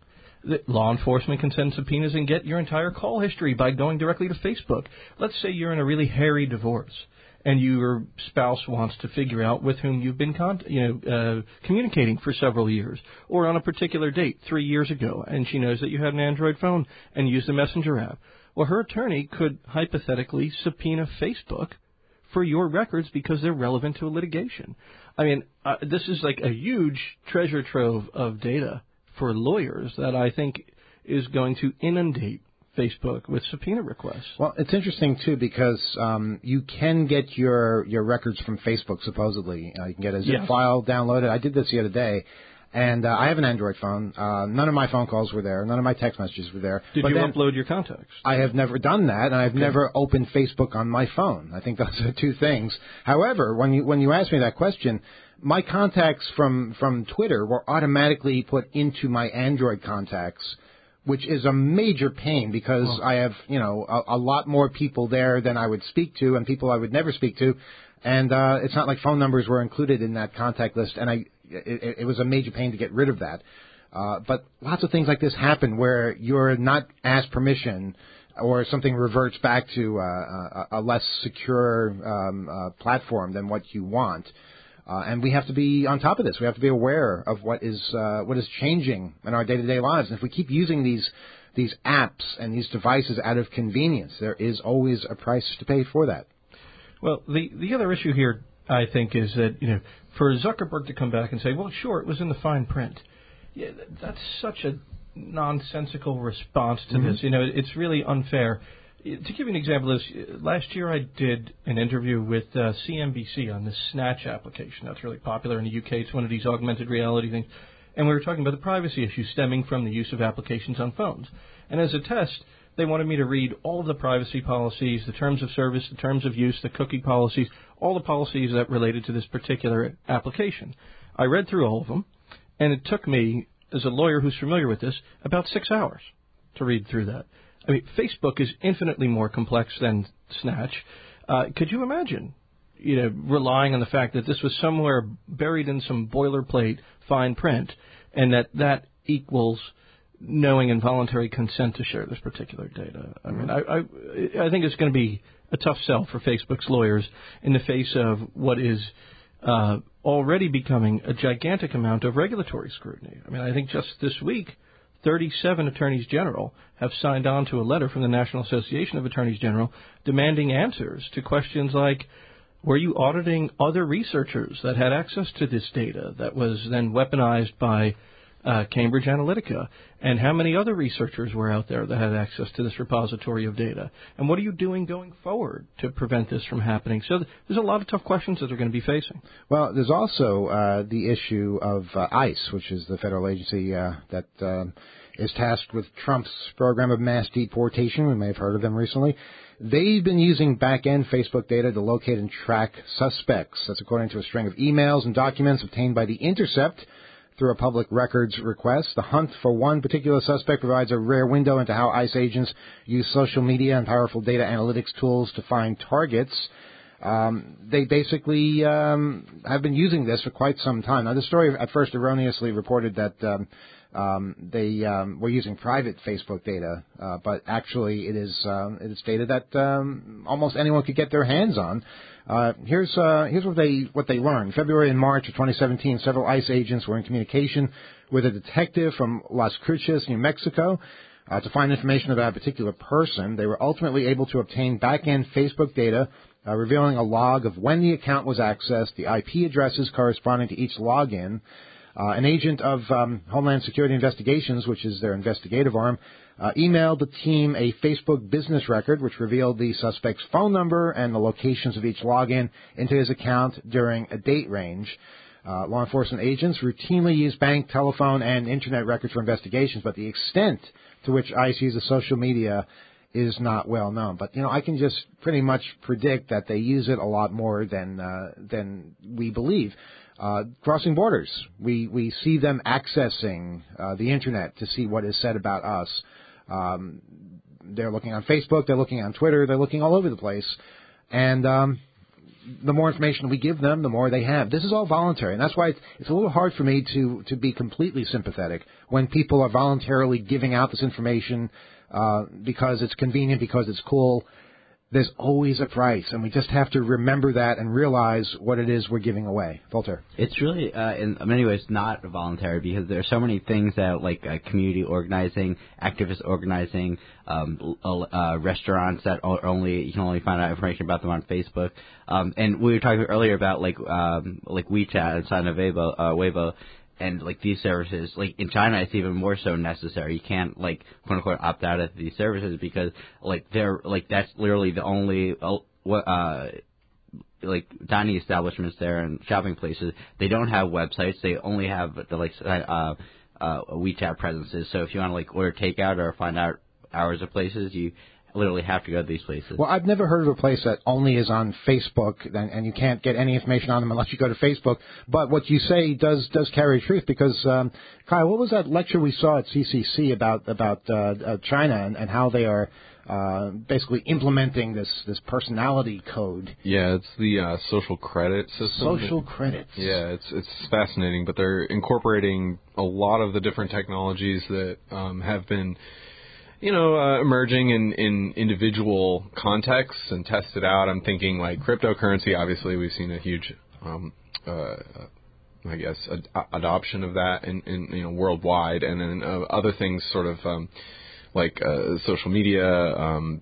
The law enforcement can send subpoenas and get your entire call history by going directly to Facebook. Let's say you're in a really hairy divorce, and your spouse wants to figure out with whom you've been con- you know, uh, communicating for several years, or on a particular date three years ago, and she knows that you had an Android phone and used the Messenger app. Well, her attorney could hypothetically subpoena Facebook for your records because they're relevant to a litigation. I mean, uh, this is like a huge treasure trove of data for lawyers that I think is going to inundate Facebook with subpoena requests. Well, it's interesting, too, because um, you can get your, your records from Facebook, supposedly. Uh, you can get a zip Yes. file downloaded. I did this the other day. And uh, I have an Android phone. Uh, none of my phone calls were there. None of my text messages were there. Did but you then upload your contacts? I have never done that, and I've Okay. never opened Facebook on my phone. I think those are two things. However, when you when you asked me that question, my contacts from, from Twitter were automatically put into my Android contacts, which is a major pain because Oh. I have, you know, a, a lot more people there than I would speak to and people I would never speak to. And uh, it's not like phone numbers were included in that contact list, and I it, it was a major pain to get rid of that. Uh, but lots of things like this happen where you're not asked permission or something reverts back to uh, a, a less secure um, uh, platform than what you want. Uh, and we have to be on top of this. We have to be aware of what is uh, what is changing in our day-to-day lives. And if we keep using these these apps and these devices out of convenience, there is always a price to pay for that. Well, the the other issue here, I think, is that, you know, for Zuckerberg to come back and say, well, sure, it was in the fine print. Yeah, that's such a nonsensical response to Mm-hmm. this. You know, it's really unfair. To give you an example of this, last year I did an interview with uh, C N B C on the Snatch application. That's really popular in the U K. It's one of these augmented reality things. And we were talking about the privacy issues stemming from the use of applications on phones. And as a test, they wanted me to read all of the privacy policies, the terms of service, the terms of use, the cookie policies, all the policies that related to this particular application. I read through all of them, and it took me, as a lawyer who's familiar with this, about six hours to read through that. I mean, Facebook is infinitely more complex than Snatch. Uh, could you imagine, you know, relying on the fact that this was somewhere buried in some boilerplate fine print, and that that equals knowing and voluntary consent to share this particular data? I mean, I, I, I think it's going to be a tough sell for Facebook's lawyers in the face of what is uh, already becoming a gigantic amount of regulatory scrutiny. I mean, I think just this week, thirty-seven attorneys general have signed on to a letter from the National Association of Attorneys General demanding answers to questions like, were you auditing other researchers that had access to this data that was then weaponized by uh, Cambridge Analytica? And how many other researchers were out there that had access to this repository of data? And what are you doing going forward to prevent this from happening? So th- there's a lot of tough questions that they're going to be facing. Well, there's also uh, the issue of uh, ICE, which is the federal agency uh, that uh, is tasked with Trump's program of mass deportation. We may have heard of them recently. They've been using back-end Facebook data to locate and track suspects. That's according to a string of emails and documents obtained by The Intercept through a public records request. The hunt for one particular suspect provides a rare window into how ICE agents use social media and powerful data analytics tools to find targets. Um, they basically um, have been using this for quite some time. Now, the story at first erroneously reported that um, um, they um, were using private Facebook data, uh, but actually it is um, it is data that um, almost anyone could get their hands on. Uh, here's uh, here's what they what they learned. February and March of twenty seventeen, several ICE agents were in communication with a detective from Las Cruces, New Mexico, uh, to find information about a particular person. They were ultimately able to obtain back-end Facebook data, uh, revealing a log of when the account was accessed, the I P addresses corresponding to each login. Uh, an agent of um, Homeland Security Investigations, which is their investigative arm, uh, emailed the team a Facebook business record which revealed the suspect's phone number and the locations of each login into his account during a date range. Uh, law enforcement agents routinely use bank, telephone, and Internet records for investigations, but the extent to which ICE uses social media is not well known. But, you know, I can just pretty much predict that they use it a lot more than uh, than we believe. Uh, crossing borders, we, we see them accessing uh, the Internet to see what is said about us. Um, they're looking on Facebook, they're looking on Twitter, they're looking all over the place. And um, the more information we give them, the more they have. This is all voluntary, and that's why it's, it's a little hard for me to, to be completely sympathetic when people are voluntarily giving out this information uh, because it's convenient, because it's cool. There's always a price, and we just have to remember that and realize what it is we're giving away. Voltaire. It's really, uh, in many ways, not voluntary because there are so many things that, like uh, community organizing, activist organizing, um, uh, restaurants that are only you can only find out information about them on Facebook. Um, and we were talking earlier about like um, like WeChat and Sina Weibo, uh, Weibo. And, like, these services, like, in China, it's even more so necessary. You can't, like, quote-unquote, opt out of these services because, like, they're, like, that's literally the only, uh, like, dining establishments there and shopping places. They don't have websites. They only have, the, like, uh, uh, WeChat presences. So if you want to, like, order takeout or find out hours of places, you literally have to go to these places. Well, I've never heard of a place that only is on Facebook, and, and you can't get any information on them unless you go to Facebook. But what you say does does carry truth because, um, Kyle, what was that lecture we saw at C C C about about uh, uh, China and, and how they are uh, basically implementing this, this personality code? Yeah, it's the uh, social credit system. Social credits. Yeah, it's it's fascinating, but they're incorporating a lot of the different technologies that um, have been you know, uh, emerging in, in individual contexts and tested out. I'm thinking like cryptocurrency. Obviously, we've seen a huge, um, uh, I guess, ad- adoption of that in, in you know worldwide, and then uh, other things, sort of um, like uh, social media, um,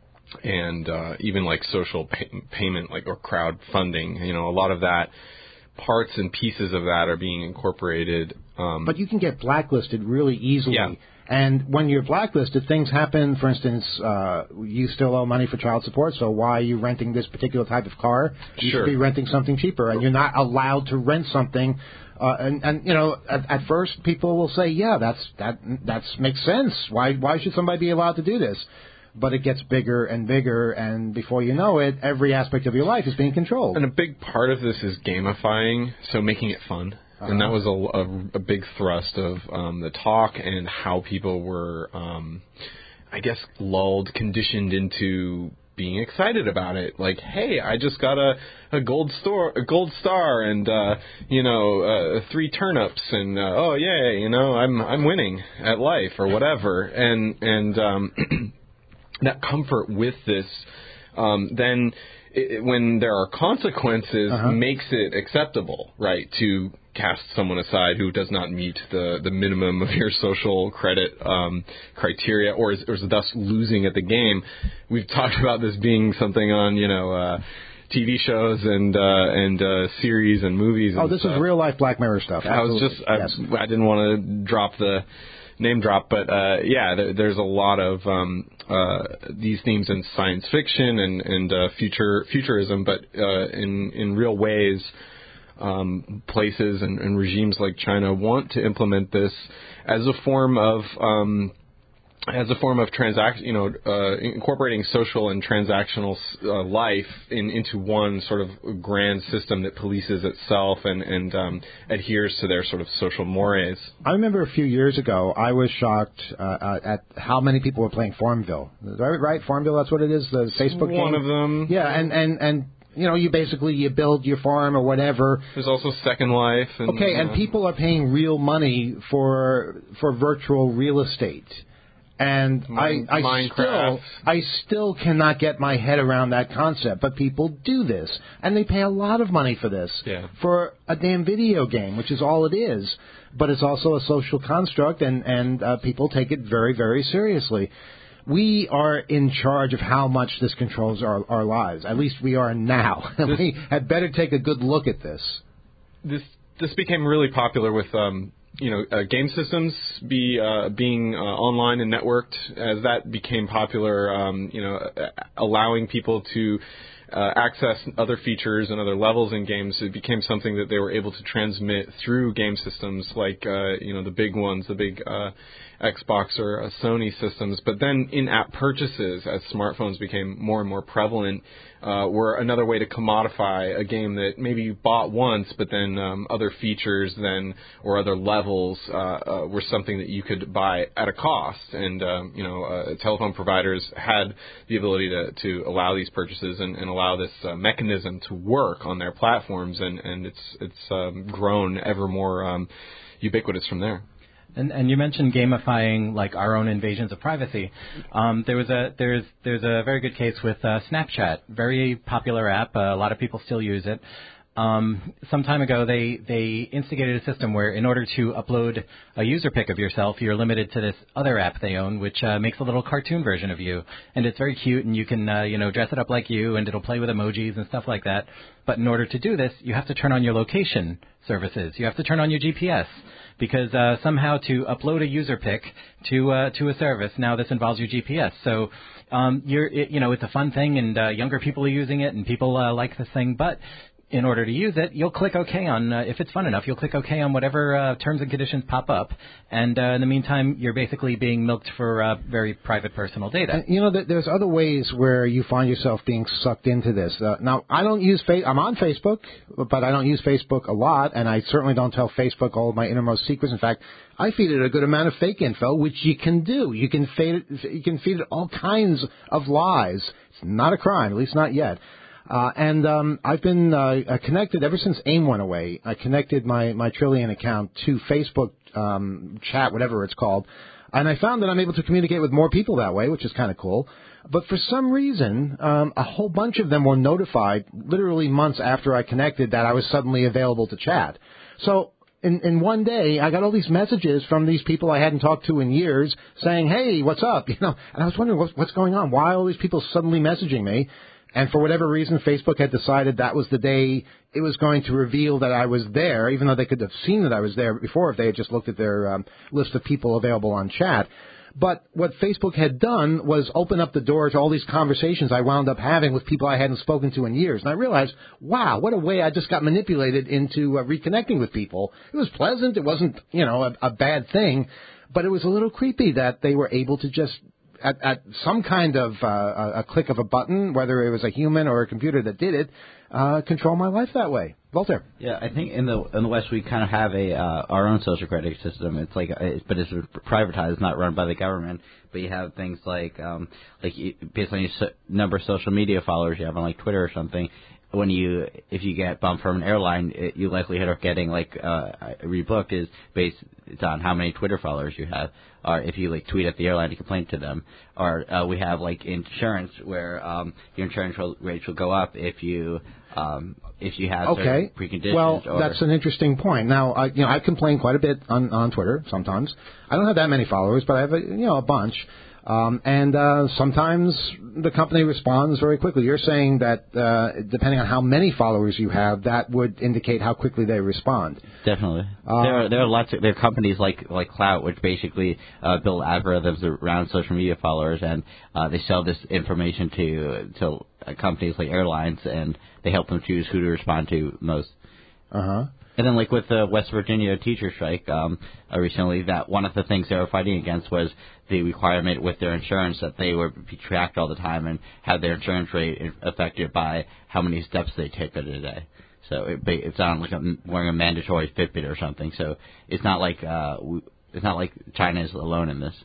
and uh, even like social pay- payment, like or crowdfunding. You know, a lot of that. Parts and pieces of that are being incorporated. Um, but you can get blacklisted really easily. Yeah. And when you're blacklisted, things happen. For instance, uh, you still owe money for child support, so why are you renting this particular type of car? You sure. should be renting something cheaper, and you're not allowed to rent something. Uh, and, and, you know, at, at first people will say, yeah, that's that that's makes sense. Why why should somebody be allowed to do this? But it gets bigger and bigger, and before you know it, every aspect of your life is being controlled. And a big part of this is gamifying, so making it fun. Uh-huh. And that was a, a, a big thrust of um, the talk and how people were, um, I guess, lulled, conditioned into being excited about it. Like, hey, I just got a, a gold store, a gold star, and uh, you know, uh, three turnips, and uh, oh yeah, you know, I'm I'm winning at life or whatever, and and um, that comfort with this, um, then it, when there are consequences, uh-huh. makes it acceptable, right, to cast someone aside who does not meet the, the minimum of your social credit um, criteria, or is, or is thus losing at the game. We've talked about this being something on, you know, uh, T V shows and uh, and uh, series and movies. Oh, and this stuff. is real life Black Mirror stuff. I was Absolutely. just, I, yes. I didn't want to drop the name drop, but uh, yeah, there, there's a lot of um, uh, these themes in science fiction and and uh, future futurism, but uh, in in real ways. Um, places and, and regimes like China want to implement this as a form of um, as a form of transact, you know, uh, incorporating social and transactional uh, life in, into one sort of grand system that polices itself and and um, adheres to their sort of social mores. I remember a few years ago, I was shocked uh, at how many people were playing Farmville. Right, right? Farmville, that's what it is. The Facebook One game. One of them. Yeah, and and and. You know, you basically, you build your farm or whatever. There's also Second Life. And, okay, and uh, people are paying real money for for virtual real estate. And Mine, I, I Minecraft. still I still cannot get my head around that concept. But people do this, and they pay a lot of money for this, yeah. for a damn video game, which is all it is. But it's also a social construct, and, and uh, people take it very, very seriously. We are in charge of how much this controls our, our lives. At least we are now. This, we had better take a good look at this. This this became really popular with um, you know uh, game systems be uh, being uh, online and networked. As that became popular, um, you know, allowing people to uh, access other features and other levels in games, it became something that they were able to transmit through game systems like uh, you know the big ones, the big. Uh, Xbox or uh, Sony systems, but then in-app purchases, as smartphones became more and more prevalent, uh, were another way to commodify a game that maybe you bought once, but then um, other features then or other levels uh, uh, were something that you could buy at a cost. And um, you know, uh, telephone providers had the ability to, to allow these purchases and, and a allow this uh, mechanism to work on their platforms, and, and it's it's um, grown ever more um, ubiquitous from there. And, and you mentioned gamifying, like our own invasions of privacy. Um, there was a there's there's a very good case with uh, Snapchat, very popular app. Uh, a lot of people still use it. Um, some time ago, they they instigated a system where, in order to upload a user pic of yourself, you're limited to this other app they own, which uh, makes a little cartoon version of you, and it's very cute, and you can uh, you know dress it up like you, and it'll play with emojis and stuff like that. But in order to do this, you have to turn on your location services. You have to turn on your G P S. Because uh, somehow to upload a user pic to uh, to a service, now this involves your G P S. So um, you're it, you know it's a fun thing, and uh, younger people are using it, and people uh, like this thing. But in order to use it, you'll click OK on, uh, if it's fun enough, you'll click OK on whatever uh, terms and conditions pop up. And uh, in the meantime, you're basically being milked for uh, very private personal data. And, you know, there's other ways where you find yourself being sucked into this. Uh, now, I don't use fa- I'm on Facebook, but I don't use Facebook a lot, and I certainly don't tell Facebook all of my innermost secrets. In fact, I feed it a good amount of fake info, which you can do. You can feed it, you can feed it all kinds of lies. It's not a crime, at least not yet. Uh, and um, I've been uh, connected ever since AIM went away. I connected my, my Trillian account to Facebook um, chat, whatever it's called, and I found that I'm able to communicate with more people that way, which is kind of cool. But for some reason, um, a whole bunch of them were notified literally months after I connected that I was suddenly available to chat. So in, in one day, I got all these messages from these people I hadn't talked to in years saying, "Hey, what's up?" You know, and I was wondering what's, what's going on. Why are all these people suddenly messaging me? And for whatever reason, Facebook had decided that was the day it was going to reveal that I was there, even though they could have seen that I was there before if they had just looked at their um, list of people available on chat. But what Facebook had done was open up the door to all these conversations I wound up having with people I hadn't spoken to in years. And I realized, wow, what a way I just got manipulated into uh, reconnecting with people. It was pleasant. It wasn't, you know, a, a bad thing. But it was a little creepy that they were able to just At, at some kind of uh, a click of a button, whether it was a human or a computer that did it, uh, control my life that way. Voltaire. Yeah, I think in the in the West we kind of have a uh, our own social credit system. It's like, a, but it's privatized, not run by the government. But you have things like um, like based on your so, number of social media followers you have on like Twitter or something. When you, if you get bumped from an airline, it, your likelihood of getting like uh, rebooked is based on how many Twitter followers you have, or if you like tweet at the airline to complain to them. Or uh, we have like insurance where um, your insurance rates will go up if you um, if you have okay. certain preconditions. Well, or that's an interesting point. Now, I, you know, I complain quite a bit on on Twitter sometimes. I don't have that many followers, but I have a, you know a bunch. Um, and uh, sometimes the company responds very quickly. You're saying that uh, depending on how many followers you have, that would indicate how quickly they respond. Definitely. Uh, there are there are lots of there are companies like like Clout, which basically uh, build algorithms around social media followers, and uh, they sell this information to to uh, companies like airlines, and they help them choose who to respond to most. Uh huh. And then, like with the West Virginia teacher strike um, uh, recently, that one of the things they were fighting against was the requirement with their insurance that they would be tracked all the time and have their insurance rate affected by how many steps they take in a day. So it, it's not like a, wearing a mandatory Fitbit or something. So it's not like uh, it's not like China is alone in this.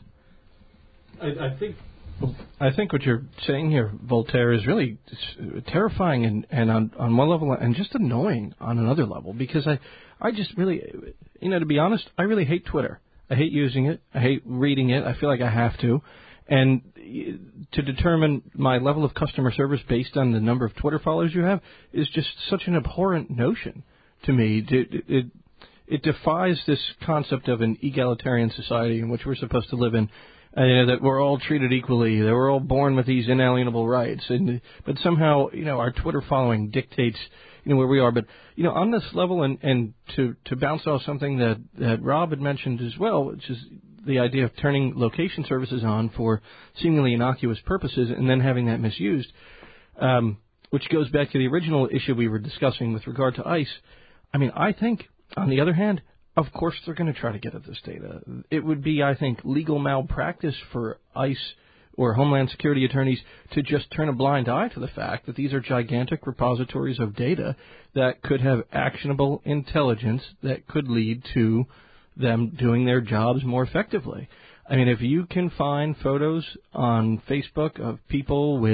I, I think. I think what you're saying here, Voltaire, is really terrifying and, and on, on one level and just annoying on another level, because I, I just really, you know, to be honest, I really hate Twitter. I hate using it. I hate reading it. I feel like I have to. And to determine my level of customer service based on the number of Twitter followers you have is just such an abhorrent notion to me. It, it, it defies this concept of an egalitarian society in which we're supposed to live in. Uh, you know, that we're all treated equally, that we're all born with these inalienable rights, and but somehow, you know, our Twitter following dictates, you know, where we are. But, you know, on this level, and, and to, to bounce off something that, that Rob had mentioned as well, which is the idea of turning location services on for seemingly innocuous purposes and then having that misused, um, which goes back to the original issue we were discussing with regard to ICE. I mean, I think, on the other hand, of course they're going to try to get at this data. It would be, I think, legal malpractice for ICE or Homeland Security attorneys to just turn a blind eye to the fact that these are gigantic repositories of data that could have actionable intelligence that could lead to them doing their jobs more effectively. I mean, if you can find photos on Facebook of people with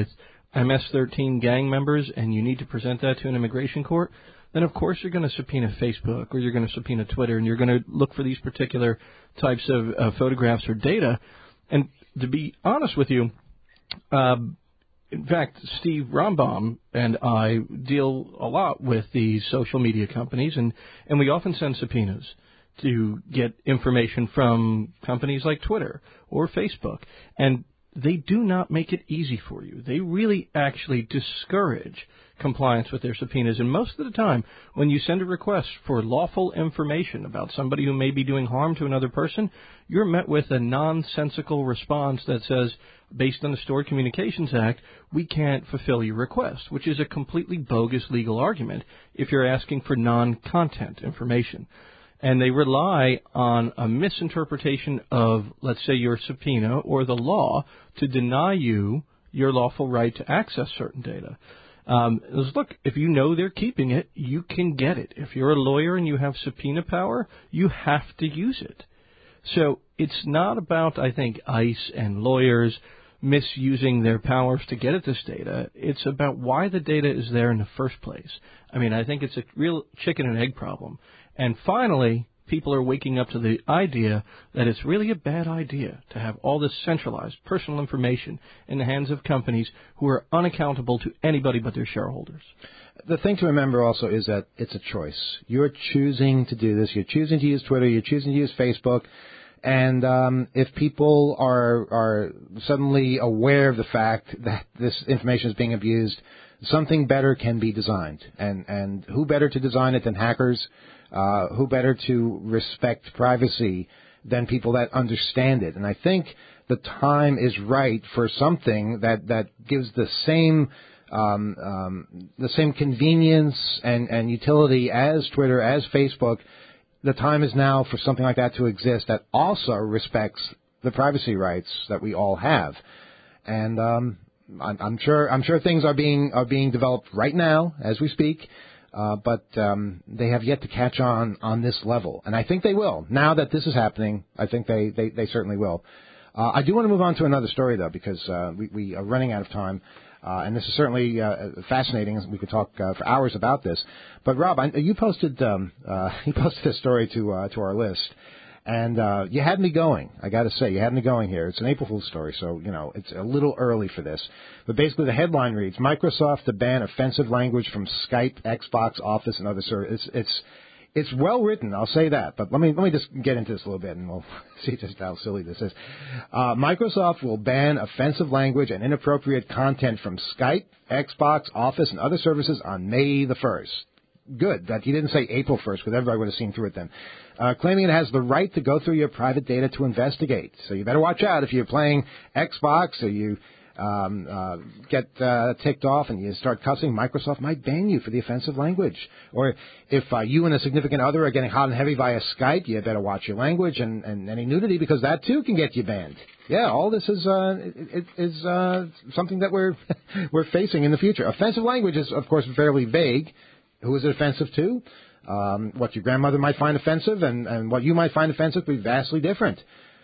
M S thirteen gang members and you need to present that to an immigration court, then of course you're going to subpoena Facebook or you're going to subpoena Twitter and you're going to look for these particular types of uh, photographs or data. And to be honest with you, uh, in fact, Steve Rombaum and I deal a lot with these social media companies, and, and we often send subpoenas to get information from companies like Twitter or Facebook. And they do not make it easy for you. They really actually discourage compliance with their subpoenas. And most of the time, when you send a request for lawful information about somebody who may be doing harm to another person, you're met with a nonsensical response that says, based on the Stored Communications Act, we can't fulfill your request, which is a completely bogus legal argument if you're asking for non-content information. And they rely on a misinterpretation of, let's say, your subpoena or the law to deny you your lawful right to access certain data. Um, look, if you know they're keeping it, you can get it. If you're a lawyer and you have subpoena power, you have to use it. So it's not about, I think, ICE and lawyers misusing their powers to get at this data. It's about why the data is there in the first place. I mean, I think it's a real chicken and egg problem. And finally, people are waking up to the idea that it's really a bad idea to have all this centralized personal information in the hands of companies who are unaccountable to anybody but their shareholders. The thing to remember also is that it's a choice. You're choosing to do this. You're choosing to use Twitter. You're choosing to use Facebook. And um, if people are are suddenly aware of the fact that this information is being abused, something better can be designed. And, and who better to design it than hackers? Uh, who better to respect privacy than people that understand it? And I think the time is right for something that, that gives the same um, um, the same convenience and, and utility as Twitter, as Facebook. The time is now for something like that to exist that also respects the privacy rights that we all have. And um, I'm, I'm sure I'm sure things are being are being developed right now as we speak. Uh, but um, they have yet to catch on on this level. And I think they will. Now that this is happening, I think they, they, they certainly will. Uh, I do want to move on to another story, though, because uh, we, we are running out of time. Uh, and this is certainly uh, fascinating. We could talk uh, for hours about this. But, Rob, I, you posted um, uh, you posted a story to uh, to our list. And uh, you had me going, I got to say. You had me going here. It's an April Fool's story, so, you know, it's a little early for this. But basically the headline reads, Microsoft to ban offensive language from Skype, Xbox, Office, and other services. It's, it's, it's well written, I'll say that. But let me let me just get into this a little bit, and we'll see just how silly this is. Uh, Microsoft will ban offensive language and inappropriate content from Skype, Xbox, Office, and other services on May the first. Good that he didn't say April first, because everybody would have seen through it then. Uh, claiming it has the right to go through your private data to investigate. So you better watch out if you're playing Xbox or you um, uh, get uh, ticked off and you start cussing. Microsoft might ban you for the offensive language. Or if uh, you and a significant other are getting hot and heavy via Skype, you better watch your language and, and any nudity, because that too can get you banned. Yeah, all this is uh, it, is uh, something that we're we're facing in the future. Offensive language is, of course, fairly vague. Who is it offensive to? Um, what your grandmother might find offensive and, and what you might find offensive will be vastly different.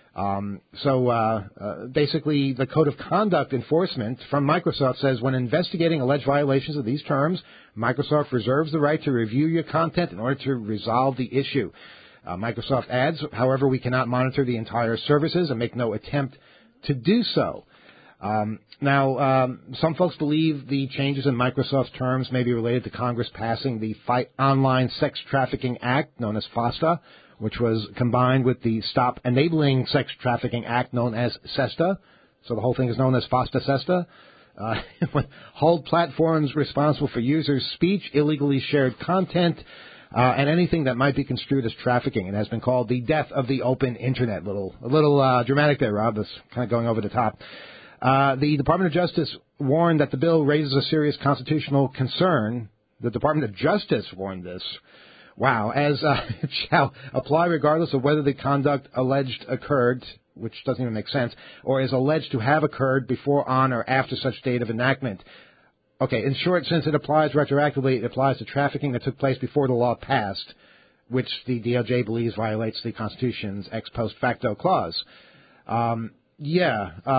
Um, so uh, uh, basically, the Code of Conduct enforcement from Microsoft says when investigating alleged violations of these terms, Microsoft reserves the right to review your content in order to resolve the issue. Uh, Microsoft adds, however, we cannot monitor the entire services and make no attempt to do so. Um, now, um, some folks believe the changes in Microsoft's terms may be related to Congress passing the Fight Online Sex Trafficking Act, known as FOSTA, which was combined with the Stop Enabling Sex Trafficking Act, known as SESTA. So the whole thing is known as FOSTA-SESTA. Uh, hold platforms responsible for users' speech, illegally shared content, uh, and anything that might be construed as trafficking. It has been called the death of the open Internet. Little, a little uh, dramatic there, Rob. That's kind of going over the top. Uh, the Department of Justice warned that the bill raises a serious constitutional concern. The Department of Justice warned this. Wow. As uh, it shall apply regardless of whether the conduct alleged occurred, which doesn't even make sense, or is alleged to have occurred before, on, or after such date of enactment. Okay, in short, since it applies retroactively, it applies to trafficking that took place before the law passed, which the D O J believes violates the Constitution's ex post facto clause. Um, yeah, um,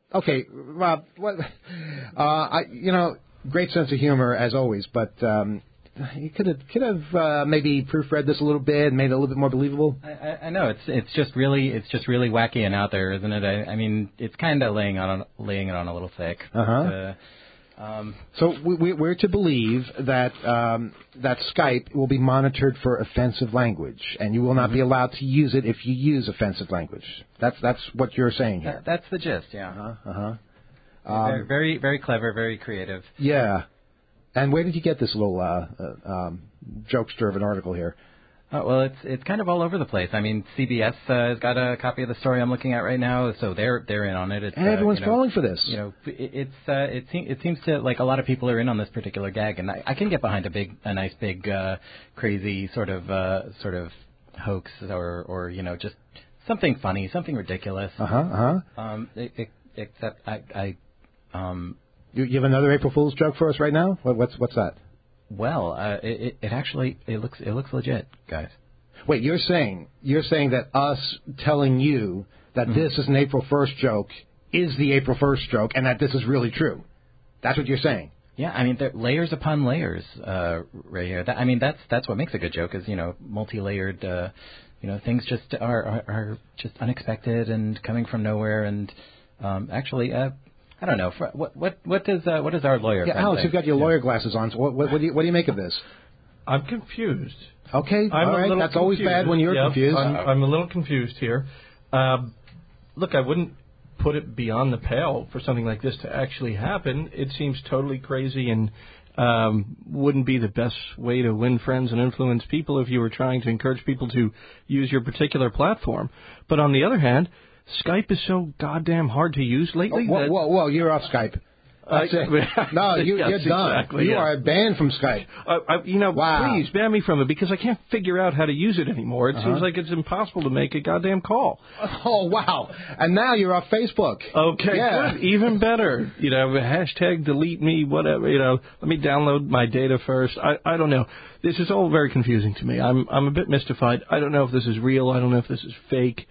okay, Rob. What? Uh, I, you know, great sense of humor as always, but um, you could have could have uh, maybe proofread this a little bit and made it a little bit more believable. I, I, I know it's it's just really it's just really wacky and out there, isn't it? I, I mean, it's kind of laying on laying it on a little thick. Uh-huh. But, uh Um, so we, we, we're to believe that um, that Skype will be monitored for offensive language, and you will not mm-hmm. be allowed to use it if you use offensive language. That's that's what you're saying here. That, that's the gist, yeah. Uh-huh. uh-huh. Um, very, very, very clever, very creative. Yeah. And where did you get this little uh, uh, um, jokester of an article here? Oh, well, it's it's kind of all over the place. I mean, C B S uh, has got a copy of the story I'm looking at right now, so they're they're in on it. It's, and everyone's uh, you know, falling for this. You know, it, it's uh, it seems it seems to like a lot of people are in on this particular gag, and I, I can get behind a big, a nice big, uh, crazy sort of uh, sort of hoax or or you know just something funny, something ridiculous. Uh huh. Uh huh. Um, it, it, except I I um. You, you have another April Fool's joke for us right now? What, what's what's that? Well, uh, it, it actually it looks it looks legit, guys. Wait, you're saying you're saying that us telling you that mm-hmm. this is an April first joke is the April first joke, and that this is really true. That's what you're saying. Yeah, I mean, there, layers upon layers, uh, right here. That, I mean, that's that's what makes a good joke, is you know, multi-layered. Uh, you know, things just are, are are just unexpected and coming from nowhere, and um, actually. Uh, I don't know. What what what does uh, what does our lawyer? Yeah, Alex, you've got your lawyer glasses on. So what, what, what do you what do you make of this? I'm confused. Okay, I'm all right. That's confused. always bad when you're yep, confused. I'm, I'm a little confused here. Um, look, I wouldn't put it beyond the pale for something like this to actually happen. It seems totally crazy and um, wouldn't be the best way to win friends and influence people if you were trying to encourage people to use your particular platform. But on the other hand, Skype is so goddamn hard to use lately. Oh, whoa, that whoa, whoa, you're off Skype. That's it. No, you, yes, you're done. Exactly, you yeah. are banned from Skype. Uh, I, you know, wow. Please ban me from it because I can't figure out how to use it anymore. It uh-huh. seems like it's impossible to make a goddamn call. Oh, wow. And now you're off Facebook. Okay, yeah. good. Even better. You know, hashtag delete me, whatever. You know, let me download my data first. I, I don't know. This is all very confusing to me. I'm I'm a bit mystified. I don't know if this is real. I don't know if this is fake.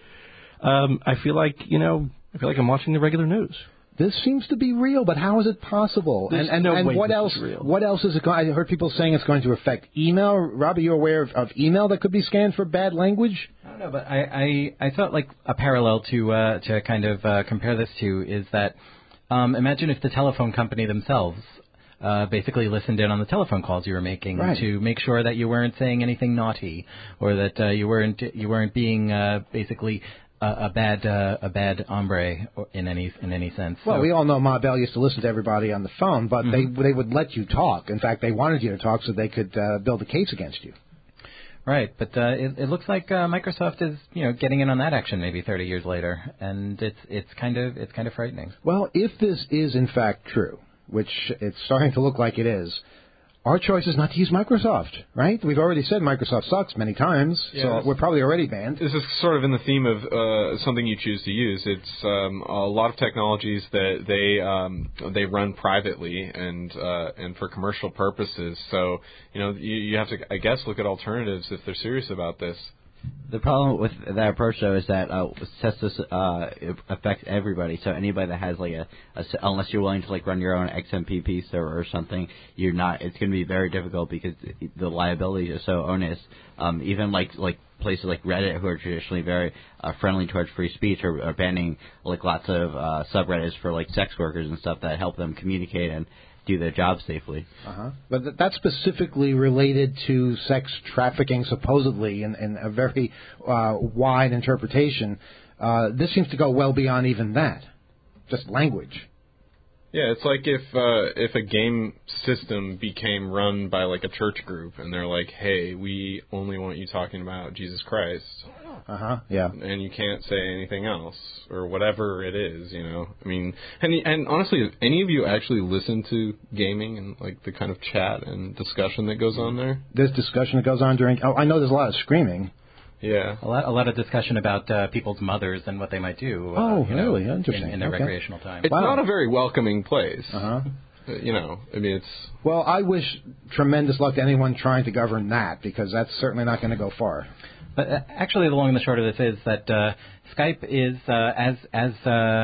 Um, I feel like, you know, I feel like I'm watching the regular news. This seems to be real, but how is it possible? There's and and, no and way what this else? is real. What else is it going? I heard people saying it's going to affect email. Rob, are you aware of, of email that could be scanned for bad language? I don't know, but I I, I thought like a parallel to uh, to kind of uh, compare this to is that um, imagine if the telephone company themselves uh, basically listened in on the telephone calls you were making right. to make sure that you weren't saying anything naughty or that uh, you weren't you weren't being uh, basically. A, a bad, uh, a bad hombre in any in any sense. Well, so, we all know Ma Bell used to listen to everybody on the phone, but mm-hmm. they they would let you talk. In fact, they wanted you to talk so they could uh, build a case against you. Right, but uh, it, it looks like uh, Microsoft is, you know, getting in on that action maybe thirty years later, and it's it's kind of it's kind of frightening. Well, if this is in fact true, which it's starting to look like it is. Our choice is not to use Microsoft, right? We've already said Microsoft sucks many times, yeah, so we're probably already banned. This is sort of in the theme of uh, something you choose to use. It's um, a lot of technologies that they um, they run privately and uh, and for commercial purposes. So you know you, you have to, I guess, look at alternatives if they're serious about this. The problem with that approach, though, is that uh, Cestus uh, affects everybody. So anybody that has like a, a, unless you're willing to like run your own X M P P server or something, you're not. It's going to be very difficult because the liability is so onerous. Um, even like like places like Reddit, who are traditionally very uh, friendly towards free speech, are, are banning like lots of uh, subreddits for like sex workers and stuff that help them communicate and do their job safely. Uh-huh. But th- that's specifically related to sex trafficking, supposedly, in, in a very uh, wide interpretation. Uh, this seems to go well beyond even that, just language. Yeah, it's like if uh, if a game system became run by like a church group, and they're like, "Hey, we only want you talking about Jesus Christ." Uh huh. Yeah. And you can't say anything else, or whatever it is, you know. I mean, and and honestly, if any of you actually listen to gaming and like the kind of chat and discussion that goes on there? There's discussion that goes on during. Oh, I know there's a lot of screaming. Yeah, a lot, a lot of discussion about uh, people's mothers and what they might do. Uh, oh, you know, really? Interesting. In, in their okay. recreational time. It's wow. not a very welcoming place. Uh huh. You know, I mean, it's. Well, I wish tremendous luck to anyone trying to govern that, because that's certainly not going to go far. But uh, actually, the long and the short of this is that uh, Skype is uh, as as uh,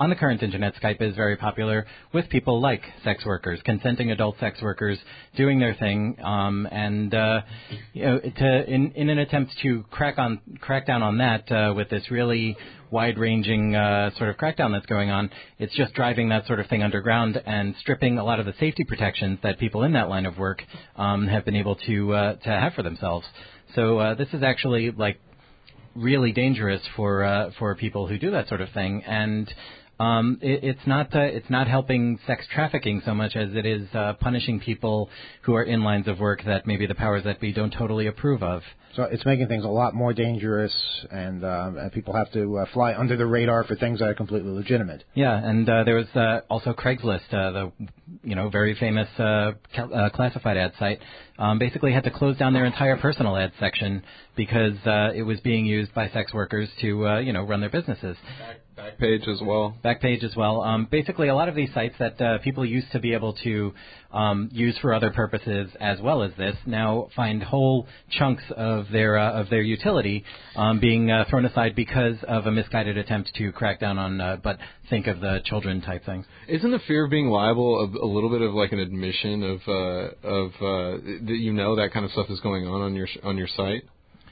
on the current internet, Skype is very popular with people like sex workers, consenting adult sex workers doing their thing, um, and uh, you know, to, in, in an attempt to crack on crack down on that uh, with this really wide-ranging uh, sort of crackdown that's going on, it's just driving that sort of thing underground and stripping a lot of the safety protections that people in that line of work um, have been able to uh, to have for themselves. So uh, this is actually like really dangerous for uh, for people who do that sort of thing, and um, it, it's not uh, it's not helping sex trafficking so much as it is uh, punishing people who are in lines of work that maybe the powers that be don't totally approve of. So it's making things a lot more dangerous, and, uh, and people have to uh, fly under the radar for things that are completely legitimate. Yeah, and uh, there was uh, also Craigslist, uh, the you know very famous uh, cal- uh, classified ad site, um, basically had to close down their entire personal ad section because uh, it was being used by sex workers to uh, you know run their businesses. Backpage as well. Backpage as well. Um, basically, a lot of these sites that uh, people used to be able to um, use for other purposes as well as this now find whole chunks of their uh, of their utility um, being uh, thrown aside because of a misguided attempt to crack down on uh, but think of the children type things. Isn't the fear of being liable a, a little bit of like an admission of uh, of uh, that you know that kind of stuff is going on on your on your site?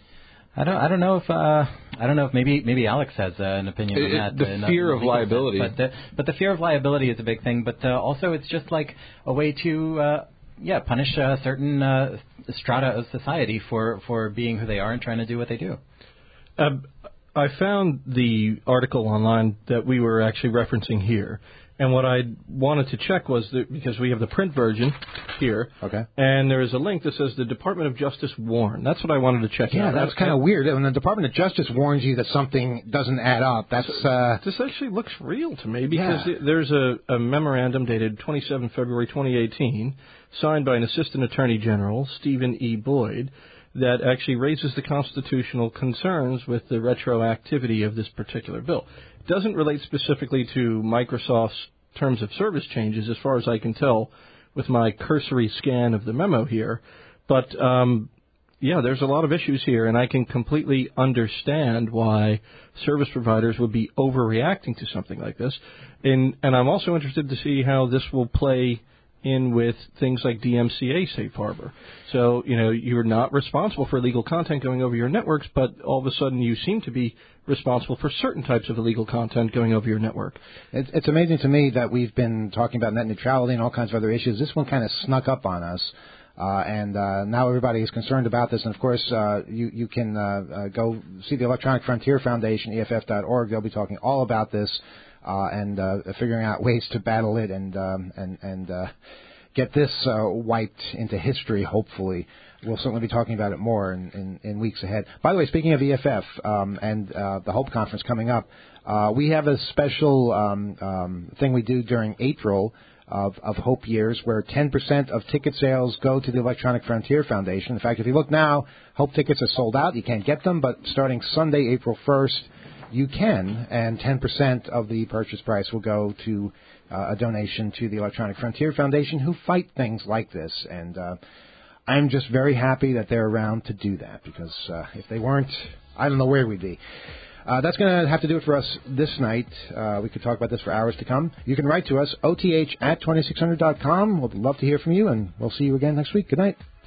I don't. I don't know if. Uh, I don't know if maybe maybe Alex has uh, an opinion on that. The uh, fear of liability, sense, but the but the fear of liability is a big thing. But uh, also, it's just like a way to uh, yeah punish uh, certain uh, strata of society for for being who they are and trying to do what they do. Uh, I found the article online that we were actually referencing here. And what I wanted to check was that because we have the print version here, okay, and there is a link that says the Department of Justice warned. That's what I wanted to check yeah, out. Yeah, that's kind of weird. When the Department of Justice warns you that something doesn't add up, that's... Uh, this actually looks real to me because yeah. it, there's a, a memorandum dated the twenty-seventh of February twenty eighteen, signed by an Assistant Attorney General, Stephen E. Boyd, that actually raises the constitutional concerns with the retroactivity of this particular bill. It doesn't relate specifically to Microsoft's terms of service changes, as far as I can tell with my cursory scan of the memo here. But, um, yeah, there's a lot of issues here, and I can completely understand why service providers would be overreacting to something like this. And, and I'm also interested to see how this will play in with things like D M C A safe harbor. So, you know, you're not responsible for illegal content going over your networks, but all of a sudden you seem to be responsible for certain types of illegal content going over your network. It's, it's amazing to me that we've been talking about net neutrality and all kinds of other issues. This one kind of snuck up on us. Uh, and uh, now everybody is concerned about this. And, of course, uh, you, you can uh, uh, go see the Electronic Frontier Foundation, E F F dot org. They'll be talking all about this. Uh, and uh, figuring out ways to battle it and um, and and uh, get this uh, wiped into history. Hopefully, we'll certainly be talking about it more in, in, in weeks ahead. By the way, speaking of E F F um, and uh, the Hope Conference coming up, uh, we have a special um, um, thing we do during April of, of Hope Years, where ten percent of ticket sales go to the Electronic Frontier Foundation. In fact, if you look now, Hope tickets are sold out. You can't get them, but starting Sunday, April first. You can, and ten percent of the purchase price will go to uh, a donation to the Electronic Frontier Foundation, who fight things like this. And uh, I'm just very happy that they're around to do that, because uh, if they weren't, I don't know where we'd be. Uh, that's going to have to do it for us this night. Uh, we could talk about this for hours to come. You can write to us, O T H at twenty-six hundred dot com. We'd love to hear from you, and we'll see you again next week. Good night.